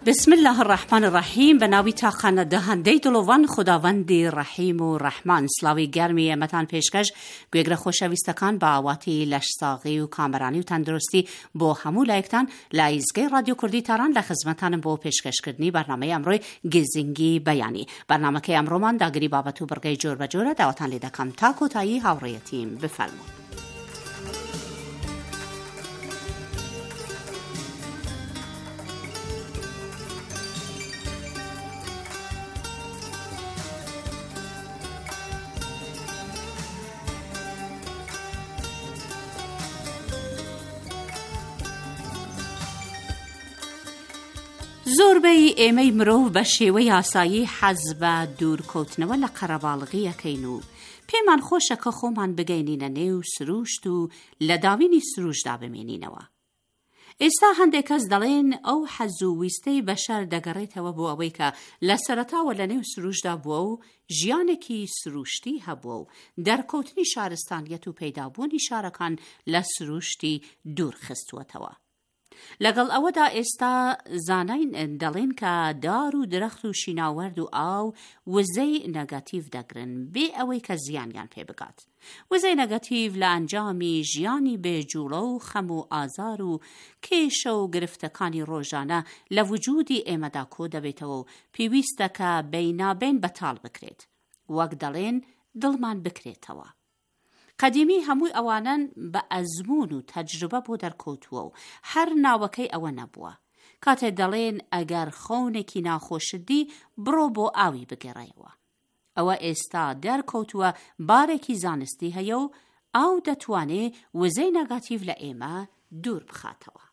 بسم الله الرحمن الرحیم بەناوی تاقانە دەهەندەی دڵۆڤان خوداوەندی ڕەحیم و ڕەحمان سلاوی گەرمی ئێمەتان پێشکەش گوێگرە خۆشەویستەکان بە ئاواتی لەشساغی و کامەرانی و تەندروستی بۆ هەموو لایەکتان لایزگەی رادیۆ کوردی تاران لە خزمەتانم بۆ پێشکەشکردنی بەرنامەی ئەمڕۆی گزینگی بەیانی بەرنامەکەی ئەمڕۆمان داگیری بابەت و بڕگەی جۆر بەجۆرە داوەتان لێ دەکەم تا کۆتایی هاوڕێیەتیم بفەرموون. زۆربەی ئێمەی مرۆڤ بە شێوەی یاسایی حەز بە دوورکەوتنەوە لە قەرەباڵغیەکەین و پێمان خۆشە کە خۆمان بگەینینە نێو سروشت و لە داوینی سروشدا بمێنینەوە. ئێستا هەندێک کەس دەڵێن ئەو حەز و ویستەی بەشەر دەگەڕێتەوە بۆ ئەوەی کە لە سەرەتاوە لە نێو سروشدا بووە و ژیانێکی سروشتی هەبووە و دەرکەوتنی شارستانیەت و پەیدابوونی شارەکان لە سروشتی دوور خستووەتەوە. لەگەڵ ئەوەدا ئێستا زاناین دەڵێن کە دار و درەخت و شیناوەرد و ئاو وزەی نەگاتیڤ دەگرن بێ ئەوەی کە زیانیان پێ بگات. وزەی نەگاتیڤ لە ئەنجامی ژیانی بێجوڵە و خەم و ئازار و کێشە و گرفتەکانی ڕۆژانە لە وجودی ئێمەدا کۆ دەبێتەوە و پێویستە کە بەینابین بەتاڵ بکرێت، وەک دەڵێن دڵمان بکرێتەوە. قەدیمی هەمووی ئەوانن بە ئەزمون و تەجربە بۆ دەرکەوتووە و هەر ناوەکەی ئەوە نەبووە. کاتێ دەڵێن ئەگەر خەونێکی ناخۆشدی بڕۆ بۆ ئاوی بگەڕێەوە. ئەوە ئێستا دەرکەوتووە بارێکی زانستی هەیە و ئاو دەتوانێت وزەی نەگاتیڤ لە ئێمە دوور بخاتەوە.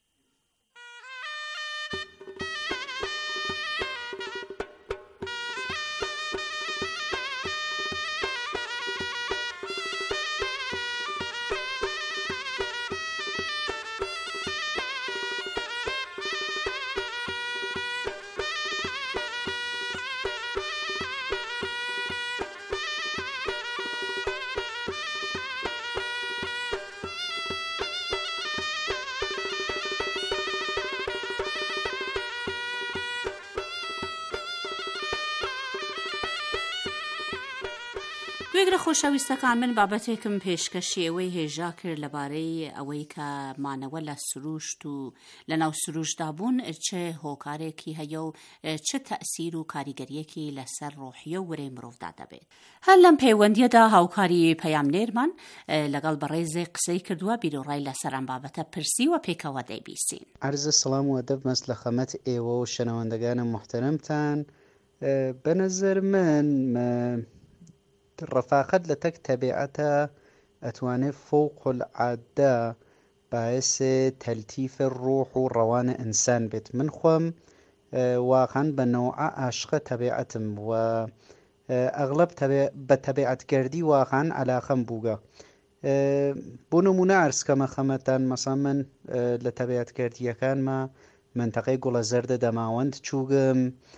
گوێگرە خۆشەویستەکان من بابەتێکم پێشکەشی ئەوەی هێژا کرد لەبارەی ئەوەی کە مانەوە لە سروشت و لە ناو سروشتدا بوون چه هۆکارێکی هەیە و چه تەئسیر و کاریگەریەکی لەسەر ڕۆحیە و وەرەی مرۆڤدا دەبێت. هەر لەم پەیوەندیەدا هاوکاری پەیامنێرمان لەگەڵ بەڕێزێک قسەی کردووە بیرۆڕای لەسەر ئەم بابەتە پرسی و پێکەوە دەیبیستین. عەرزە سەڵام و ئەدەب مەست لە خەمەت ئێوە و شەنەوەندەگانم محتەرەمتان. بەنەزەر من ڕەفاقەت لە تەک تەبیعەتە ئەتوانێت فوق العادە باعث تەلتیفە ڕۆح و ڕەوانە ئینسان بێت. من خۆم واقعاً بە نەوعە عاشقە تەبیعەتم و ئەغلب بە تەبیعەتگەردی واقعاً عەلاقەم بووگە. بۆ نمونە عەرزکەمە خەمەتان مەسەڵەن من لە تەبیعەتگەردیەکانمە منتەقەی گوڵە زەردە دەماوەند چووگم،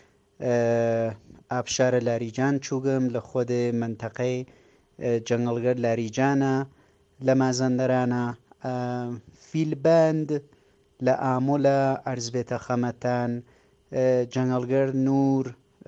ئابشارە لاریجان چووگم، لە خۆدێ منتەقەی جەنگەڵگەر لاریجانە لە مازەندەرانە، فیلبەند لە ئامۆلە عەرز بێتە خەمەتان، جەنگەڵگەر نور،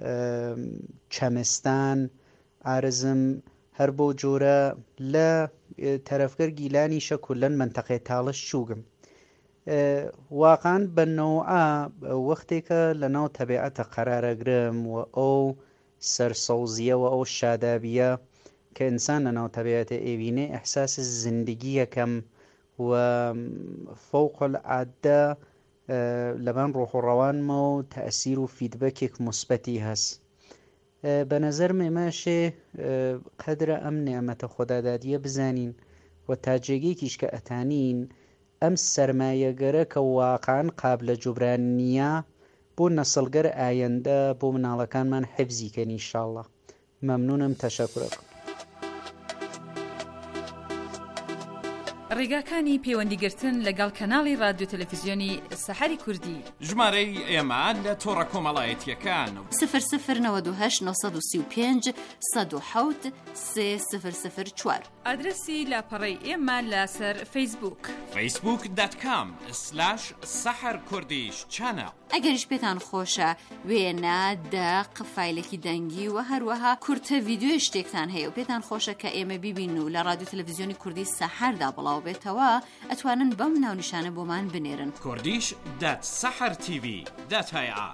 چەمستان عارزم هەر بۆ جۆرە لە تەرەفگەر گیلانیشە کولەن منتەقەی تاڵش چووگم. واقعاً بەنەوعە وەختێکە لە ناو تەبیعەتە قەرارەگرم و ئەو سەرسەوزیە و ئەو شادابیە کە ئینسان لە ناو تەبیعەتە ئێوینێ ئەحساس زیندگی یەکەم و فەوق العادە لەبان ڕۆح و ڕەوانمە و تەئسیر و فیدبەکێک موسبەتی هەست. بە نەزەر مێماشێ قەدرە ئەم نێعمەتە خۆدادادیە بزانین و تا جێگەیەکیش کە ئەتانین ئەم سەرمایەگەرە کە واقعاً قابلە جوبران نییە بۆ نەسڵگەر ئایەندە بۆ مناڵەکانمان حیفزیکەن ئینشاءڵڵا. مەمنونم، تەشەکورەکەم. ڕێگاکانی پەیوەندیگرتن لەگەڵ کەناڵی رادیۆ تەلەڤیزیۆنی سەحەری کوردی. ژمارەی ئێمە لە تۆڕە کۆمەڵایەتیەکان سفر سفر نەوەد و هەشت نۆسەد و سی و پێنج سەد و حەوت سێ سفر سفر چوار. ئادرسی لاپەڕەی ئێمە لەسەر فەیسبووک فەیسبووک دات کام سلاش سەحەر کوردیش چانە. ئەگەریش پێتان خۆشە وێنە دەق فایلێکی دەنگی و هەروەها کورتە ڤیدیۆی شتێکتان هەیە و پێتان خۆشە کە ئێمە بیبین و لە رادیۆ تەلەڤیزیۆنی کوردی سەحەردا بڵاو بێتەوە ئەتوانن بەم ناونیشانە بۆمان بنێرن. کوردیش دات سەحەر تیڤی دات هەیە.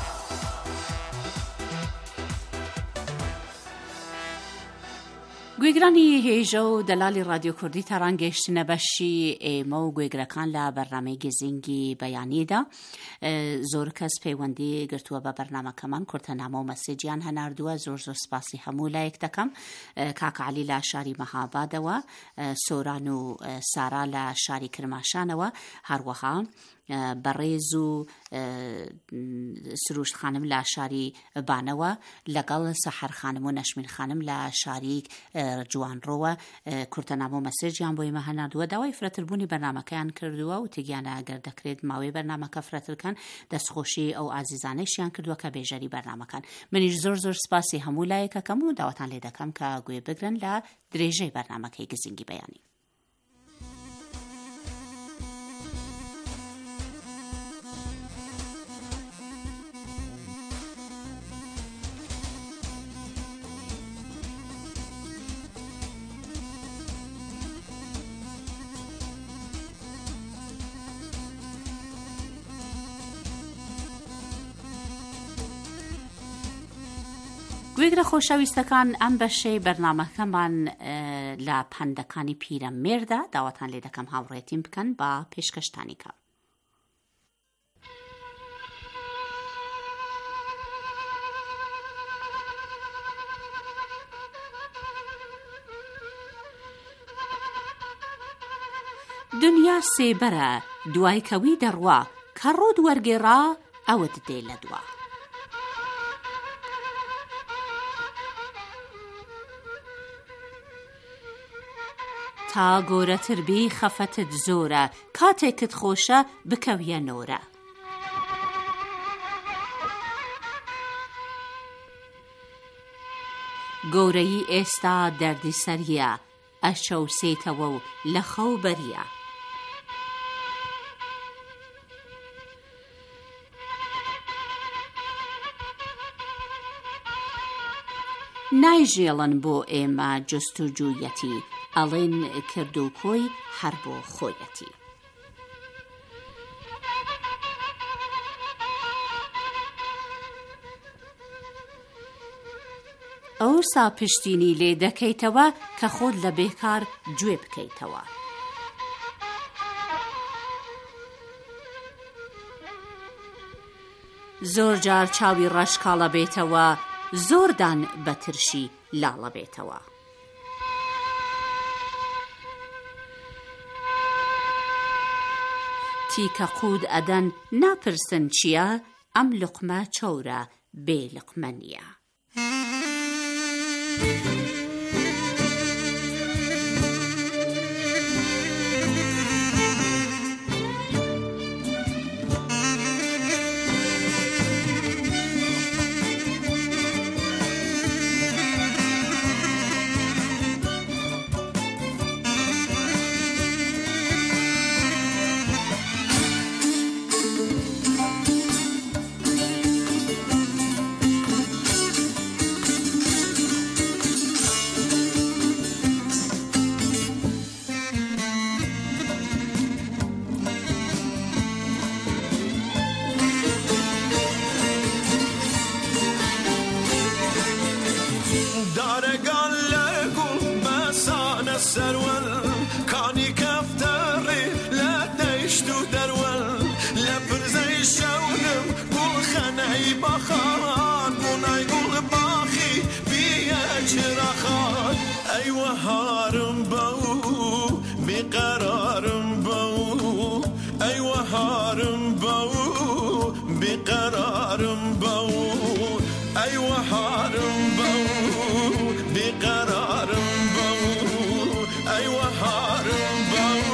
گوێگرانی هێژە و دەلالی رادیۆ کوردی تا ڕانگەیشتنە بەشی ئێمە و گوێگرەکان لە بەرنامەی گزینگی بەیانیدا زۆر کەس پەیوەندی گرتووە بە بەرنامەکەمان کورتەنامە و مەسێجیان هەناردووە. زۆر زۆر سپاسی هەموو لایەک دەکەم. کاکە عەلی لە شاری مەهابادەوە، سۆران و سارا لە شاری کرماشانەوە، هەروەها بەڕێز و سروشت خانم لە شاری بانەوە، لەگەڵ سەحەر خانم و نەشمین خانم لە شاری جوانڕۆوە کورتەنامە و مەسێجیان بۆ ئێمە هەناردووە. داوای فرەتربوونی بەرنامەکەیان کردووە و تێگیانە ئەگەر دەکرێت ماوەی بەرنامەکە فرەترکەن دەستخۆشی ئەو ئازیزانەیشیان کردووە کە بێژەری بەرنامەکان. منیش زۆر زۆر سپاسی هەموو لایەکەکەم و داواتان لێ دەکەم کە گوێ بگرن لە درێژەی بەرنامەکەی گزینگی بەیانی. گوێگرە خۆشەویستەکان، ئەم بەشەی بەرنامەکەمان لە پەندەکانی پیرەمێردا داواتان لێ دەکەم هاوڕێتیم بکەن بە پێشکەشتانیکە. دنیا سێبەرە دوای کەوی دەڕوا کە ڕۆد وەرگێڕا ئەوت دێ لە دوا. تا گۆرەتر بی خەفەتت زۆرە کاتێکت خۆشە بکەویە نۆرە. گەورەی ئێستا دەردی سەریە ئەشەوسێتەوە و لە خەو بەریە. نایژێڵن بۆ ئێمە جستوجویەتی ئەڵێن کرد و کۆی هەر بۆ خۆیەتی. ئەوسا پشتینی لێ دەکەیتەوە کە خۆت لە بێکار گوێ بکەیتەوە. زۆر جار چاوی ڕەشکاڵە بێتەوە، زۆردان بەترشی لاڵە بێتەوە. تیکە قود ئەدەن ناپرسن چییە، ئەم لقمە چەورە بێ لقمە نییە. سرول کانی کفتری لدیشت و درول لپرزی شونم گل خنای بخان گنای گل باخی بیه چرخان ای وهارم باو بیقرارم باو ای وهارم باو بیقرارم باو ای وهارم باو بیقرارم باو ای وهارم باو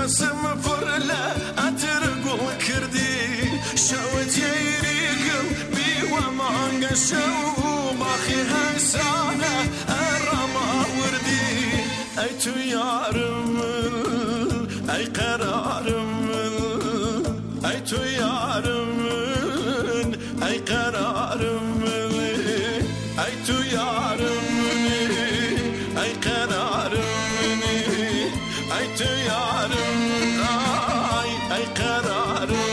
دەسم پڕ لە ئەتر گوڵ کردی شەوت یەیریگم بیوە مانگە شەو باخی هەسانە ئەڕەما وردی ئەی تو یارم ئەی قەرارم ئەی تو یارم ئەی قەرارم ئەی تو یارم ئەی قەرارم ئەی تو یارم ئای ئەی قەرارم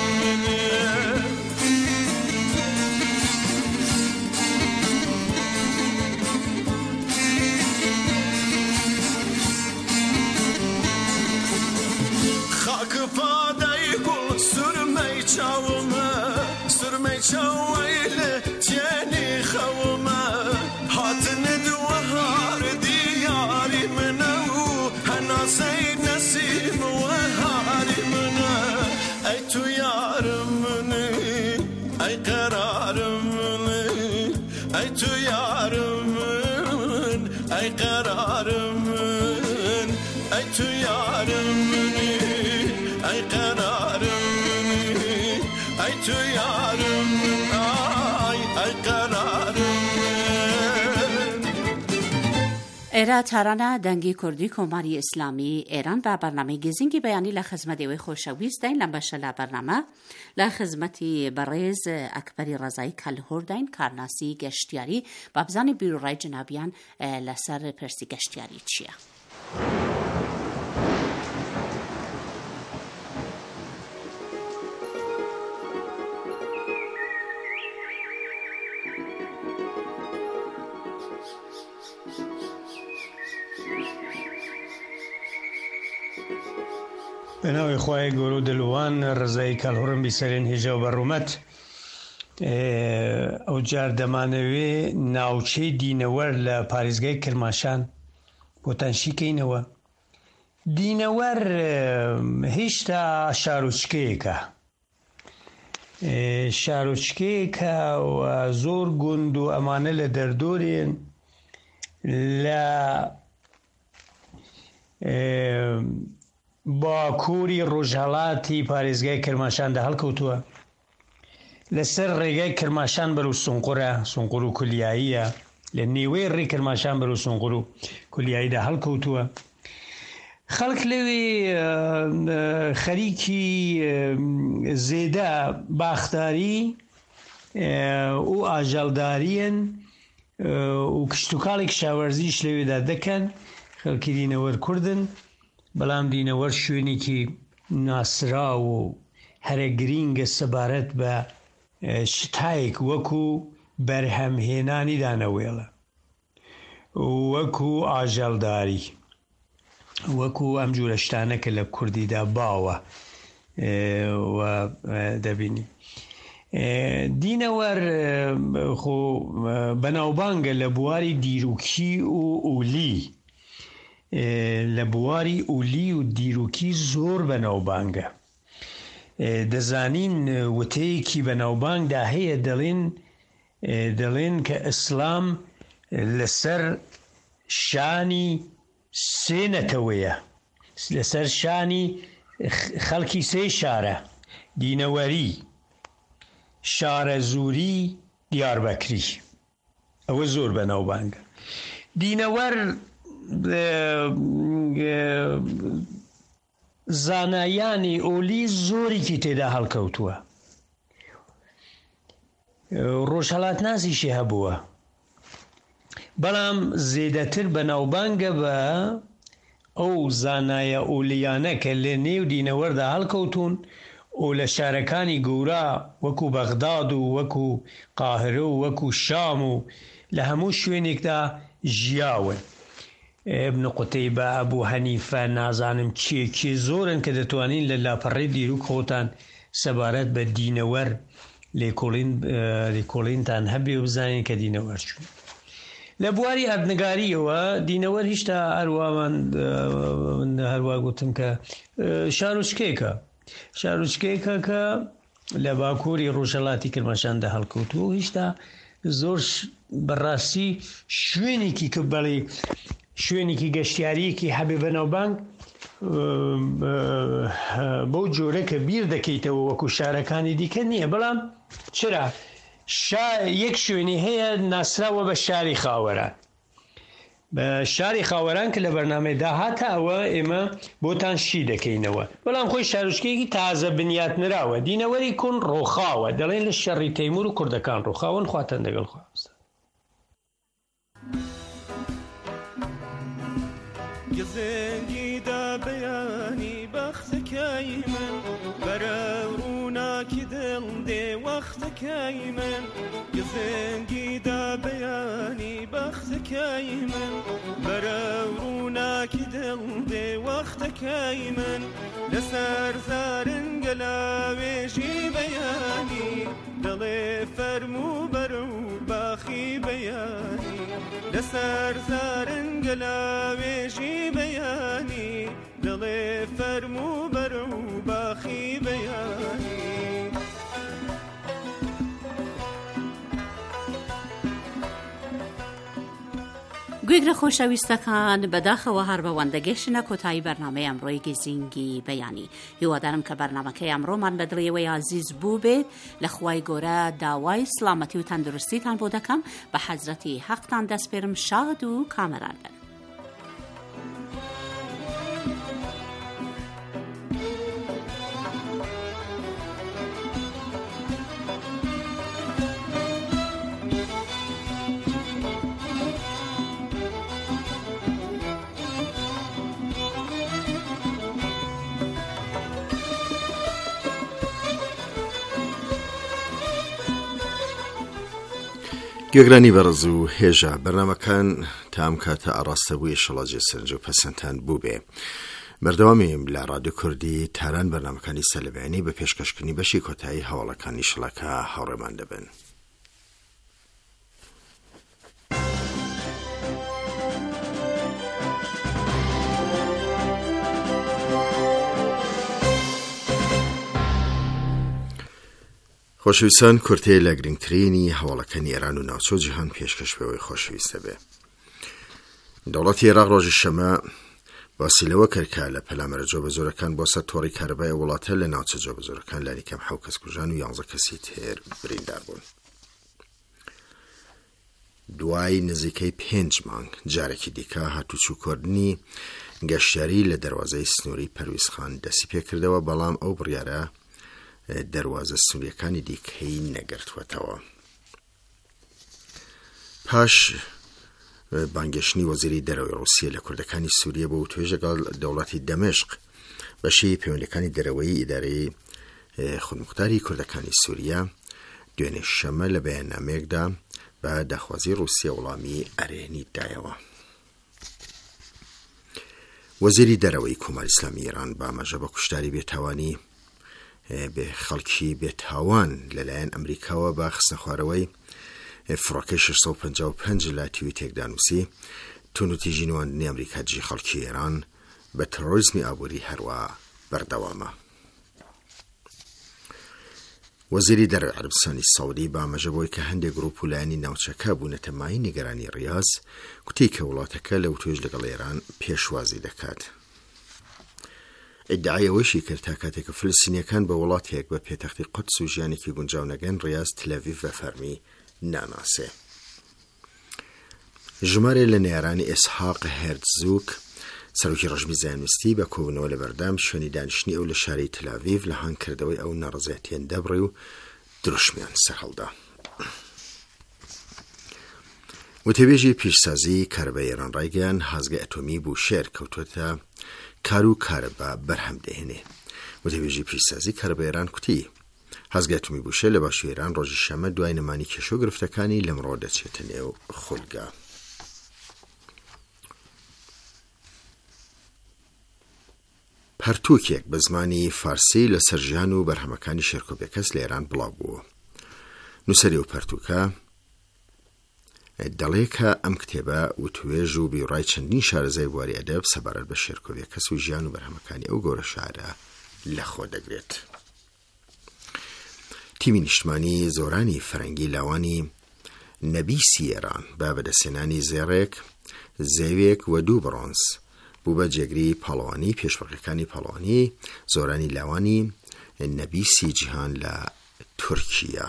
خاک پادەی گوڵ سورمەی چاومە سورمەی چاوەی لە تێنی خەومە هاتنە دووەهار دیاری منە و هەناسەی نەسیم وەهاری منە ئەی تو یارم منی ئەی قەرارم منی ئەی تو یارم من ئەی قەرارم من ئەی تو یارم منی ئەی قەرارم منی ئەی تو یارم ئای ئەی قەرارم ئێرە تارانە دەنگی کوردی کۆماری ئیسلامی ئێران بە بەرنامەی گزینگی بەیانی لە خزمەتەوەی خۆشەویستین لەم بەشە لە بەرنامە لە خزمەتی بەڕێز ئەکبەری ڕەزایی کەلهۆردین کارناسی گەشتیاری با بزانی بیرۆڕای جنابیان لەسەر پرسی گەشتیاری چییە؟ بەناوی خوای گەورە و دلوان ڕزایی کەلهۆڕم بیسەرێن هێژە و بەڕوومەت ئەو جار دەمانەوێ ناوچەی دینەوەر لە پارێزگای کرماشان بۆتان شیکەینەوە. دینەوەر هێشتا شارۆچکەیەکە شارۆچکەیەکە و زۆر گوند و ئەمانە لە دەردۆرێن لە باکووری ڕۆژهەڵاتی پارێزگای کرماشاندا هەڵکەوتووە لەسەر ڕێگای کرماشان بەرەو سونقورە سونقور و کولیاییە لە نێوەی ڕێی کرماشان بەرەو سونقور و کولیاییدا هەڵکەوتووە. خەڵک لەوێ خەریکی زێدە باختاری و ئاژەڵداریەن و کشتتوکاڵی کشاوەرزیش لەوێدا دەکەن. خەڵکی دینەوەر کوردن، بەڵام دینەوەر شوێنێکی ناسرا و هەرە گرینگە سەبارەت بە شتایەک وەکو بەرهەمهێنانی دانەوێڵە، وەکو ئاژەڵداری، وەکو ئەم جوورە شتانە کە لە کوردیدا باوە و دەبینی. دینەوەر خۆ بەناوبانگە لە بواری دیروکی و ئولی، لە بواری ئولی و دیروکی زۆر بەناوبانگە. دەزانین وتەیەکی بەناوبانگدا هەیە دەڵێن دەڵێن کە ئیسلام لەسەر شانی سێ نەتەوەیە، لەسەر شانی خەڵکی سێ شارە: دینەوەری، شارە زووری، دیاربەکری. ئەوە زۆر بەناوبانگە. دینەوەر زانایانی ئۆلی زۆرێکی تێدا هەڵکەوتووە. ڕۆژهەڵات نازیشی هەبووە، بەڵام زێدەتر بەناوبانگە بە ئەو زانایە ئۆلیانە کە لە نێو دینەوەردا هەڵکەوتون و لە شارەکانی گەورە وەکو بەغداد و وەکو قاهرە و وەکو شام و لە هەموو شوێنێکدا ژیاون. ابن قوتەیبە، ئەبوو هەنیفە، نازانم چێ چێ زۆرن کە دەتوانین لە لاپەڕێی دیروک خۆتان سەبارەت بە دینەوەر لێکۆڵینتان هەبێ و بزانین کە دینەوەر چوون. لە بواری ئەبنگاریەوە دینەوەر هیچتا هەروەمان هەروە گوتم کە شارۆچکەیەکە شارۆچکەیەکە کە لە باکووری ڕۆژهەڵاتی کرماشاندا هەڵکەوتووە. هیچتا زۆر بەڕاستی شوێنێکی کە بەڵێ شوێنێکی گەشتیاریەکی هەبێ بەناوبانگ بەو جۆرە کە بیر دەکەیتەوە وەکو شارەکانی دیکە نییە، بەڵام چرا یەک شوێنی هەیە ناسراوە بە شاری خاوەران. بە شاری خاوەران کە لە بەرنامەیەدا هاتە ئەوە ئێمە بۆتان شی دەکەینەوە، بەڵام خۆی شارۆچکەیەکی تازە بنیات نراوە، دینەوەری کون ڕۆخاوە، دەڵێن لە شەڕی تەیمور و کوردەکان ڕۆخاون. خواتان دەگەڵ خواست. گزنگیدا بەیانی بەختەکەی من بەرە ڕووناکی دڵ دێ وەختەکەی من، گزنگیدا بەیانی بەختەکەی من بەرە ڕووناکی دڵ دێ وەختەکەی من، لەسەر زارنگە لاوێژی بەیانی دڵێ فەرموو بەرە و باخی بەیانی، لەسەر زارنگە لاوێژی بەیانی دڵێ فەرموو بەرە و باخی بەیانی. گوێگرە خۆشەویستەکان بەداخەوە هەر بەوەندەگەشتنە کۆتایی بەرنامەی ئەمڕۆی گزینگی بەیانی. هیوادارم کە بەرنامەکەی ئەمڕۆمان بە دڵیەوەی عزیز بوو بێت. لە خوای گۆرە داوای سلامەتی و تەندروستیتان بۆ دەکەم. بە حەزرەتی حەقتان دەسپێرم. شاد و کامەران بن. گوێگرانی بەڕز و هێژە بەرنامەکان تام کاتە ئاڕاستەبووی شەڵاجێ سەرنج و پەسەندتان بوو بێ. بەردەوامیم لە ڕادیۆ کوردی تاران بەرنامەکانی سەلەبیانی بە پێشکەشکردنی بەشی کۆتایی هەواڵەکانی شڵەکە هاوڕێمان دەبن. خۆشەویستان، کورتەیە لە گرنگترینی هەواڵەکانی ئێران و ناوچە جیهان پێشکەش بەوەی خۆشەویستە بێ. دەوڵەتی عێراق ڕۆژی شەمە باسی لەوە کرد کە لە پەلامەرە جۆبەجۆرەکان بۆ سەر تۆڕی کارەبای وڵاتە لە ناوچە جۆبەجۆرەکان لانی کەم حەوت کەس کوژان و یانزە کەسی تر بریندار بوون. دوای نزیکەی پێنج مانگ جارێکی دیکە هاتوچووکردنی گەشتیاری لە دەروازەی سنووری پەرویزخان دەستی پێکردەوە، بەڵام ئەو بڕیارە دەروازە سنووریەکانی دیکەی نەگرتوەتەوە. پاش بانگەشتنی وەزیری دەرەوەی ڕووسیا لە کوردەکانی سووریە بۆ توێژە لەگەڵ دەوڵەتی دەمەشق بەشی پەیوەندیەکانی دەرەوەی ئیدارەی خودموختاری کوردەکانی سووریا دوێنێ شەمە لە بەیاننامەیەکدا بە داخوازی ڕووسیا وەڵامی ئەرێنی دایەوە. وەزیری دەرەوەی کۆماری ئیسلامی ئێران بە ئاماژە بە کوشتاری بێتاوانی بێ خەڵکی بێتاوان لەلایەن ئەمریکاوە بە خستە خوارەوەی فڕۆکەی شەشسەد و پەنجا و پێنج لە تویتێکدا نووسی تونوتی ژینواندنی ئەمریکا جێی خەڵکی ئێران بە تەرۆریزمی ئابووری هەروە بەردەوامە. وەزیری دەرەوەی عەرەبستانی سەعودی بە ئاماژە بۆی کە هەندێک گروپ و لایەنی ناوچەکە بوونەتە مای نیگەرانی ڕیاض، کوتی کە وڵاتەکە لەو توێژ لەگەڵ ئێران پێشوازی دەکات. ئیدعای ئەوەشی کرد تا کاتێک فلستینیەکان بە وڵاتێک بە پێتەختی قودس و ژیانێکی گونجاو نەگەن، ڕیاض تەلەڤیڤ بە فەرمی ناناسێ. ژمارە لە نێرانی ئێسحاق هێرتزوک سەرۆکی ڕەشمی زانستی بە کۆبوونەوە لە بەردام شوێنی دانیشتنی ئەو لە شاری تەلەڤیڤ لە هانکردەوەی ئەو ناڕەزایەتیان دەبڕی و دروشمیان سەرهەڵدا. وتەبێژی پیشسازی کارەبای ئێران ڕایگەیان هازگای ئەتۆمی بوشێر کەوتووەتە کار و کارەبا بەرهەم دەهێنێ. وتەبێژی پیشسازی کارەبای ئێران کوتی هازگای ئەتۆمی بوشێر لە باشووری ئێران ڕۆژی شەمە دوای نەمانی کێشە و گرفتەکانی لەمڕۆ دەچێتە نێو خولگا. پەرتووکێک بە زمانی فارسی لە سەرژیان و بەرهەمەکانی شێرکۆبێکەس لە ئێران بڵاو بووە. نووسەری و پەرتووکە دەڵێ کە ئەم کتێبە وتوێژ و بیڕای چەندین شارەزای بواری ئەدەب سەبارەت بە شێرکۆبێکەس و ژیان و بەرهەمەکانی ئەو گەورە شارە لەخۆ دەگرێت. تیمی نیشتمانی زۆرانی فەرەنگی لاوانی نەبیسی ئێران بە بەدەستێنانی زێڕێک، زەوێک و دوو بڕۆنز بوو بە جێگری پاڵەوانی پێشبڕکەکانی پاڵەوانی زۆرانی لاوانی نەبیسی جیهان لە تورکیا.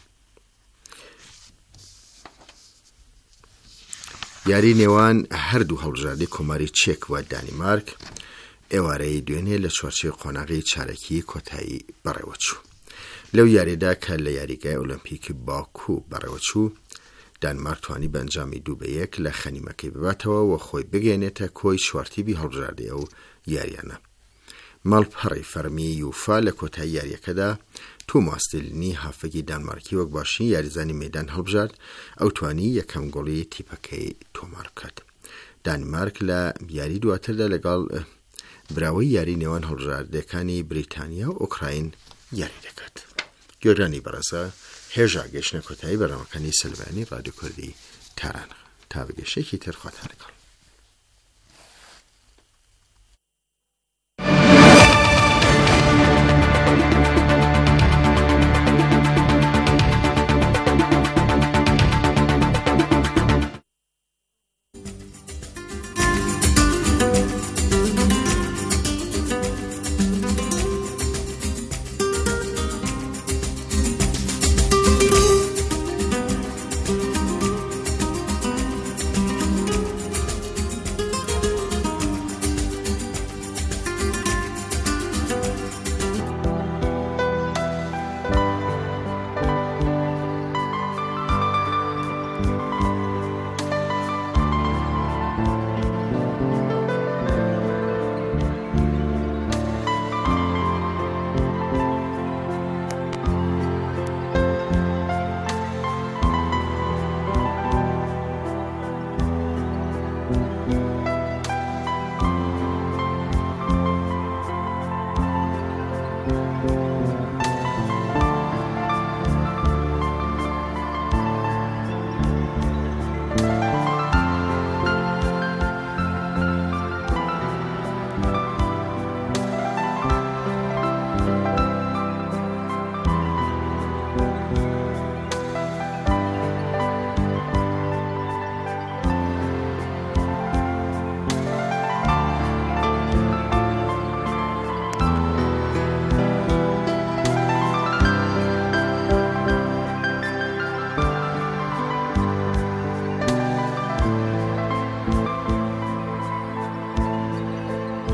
یاری نێوان هەردوو هەڵبژاردەی کۆماری چێک و دانیمارک ئێوارەی دوێنێ لە چوارچێوەی قۆناغی چارەکی کۆتایی بەڕێوەچوو. لەو یاریدا کە لە یاریگای ئۆلۆمپیکی باکوو بەڕێوەچوو، دانمارک توانی بە ئەنجامی دوو بە یەک لە خەنیمەکەی بباتەوە و خۆی بگەێنێتە کۆی چوارتیبی هەڵبژاردەیە و یاریانە. ماڵپەڕی فەرمی یوفا لە کۆتایی یاریەکەدا توماس دیلنی هافەگی دانمارکی وەک باشترین یاریزانی مەیدان هەڵبژارد، ئەو توانی یەکەم گۆڵی تیپەکەی تۆمار بکات. دانمارک لە یاری دواتردا لەگەڵ براوەی یاری نێوان هەڵبژاردەکانی بریتانیا و ئوکراین یاری دەکات. گۆرانی بەڕێزە، هێژا گەیشتنە کۆتایی بەرنامەکانی سلڤانی ڕادیۆ کوردی تاران. تا بەگەشتێکی تر خواتان لەگەڵ.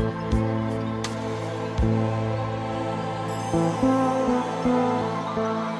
Thank you.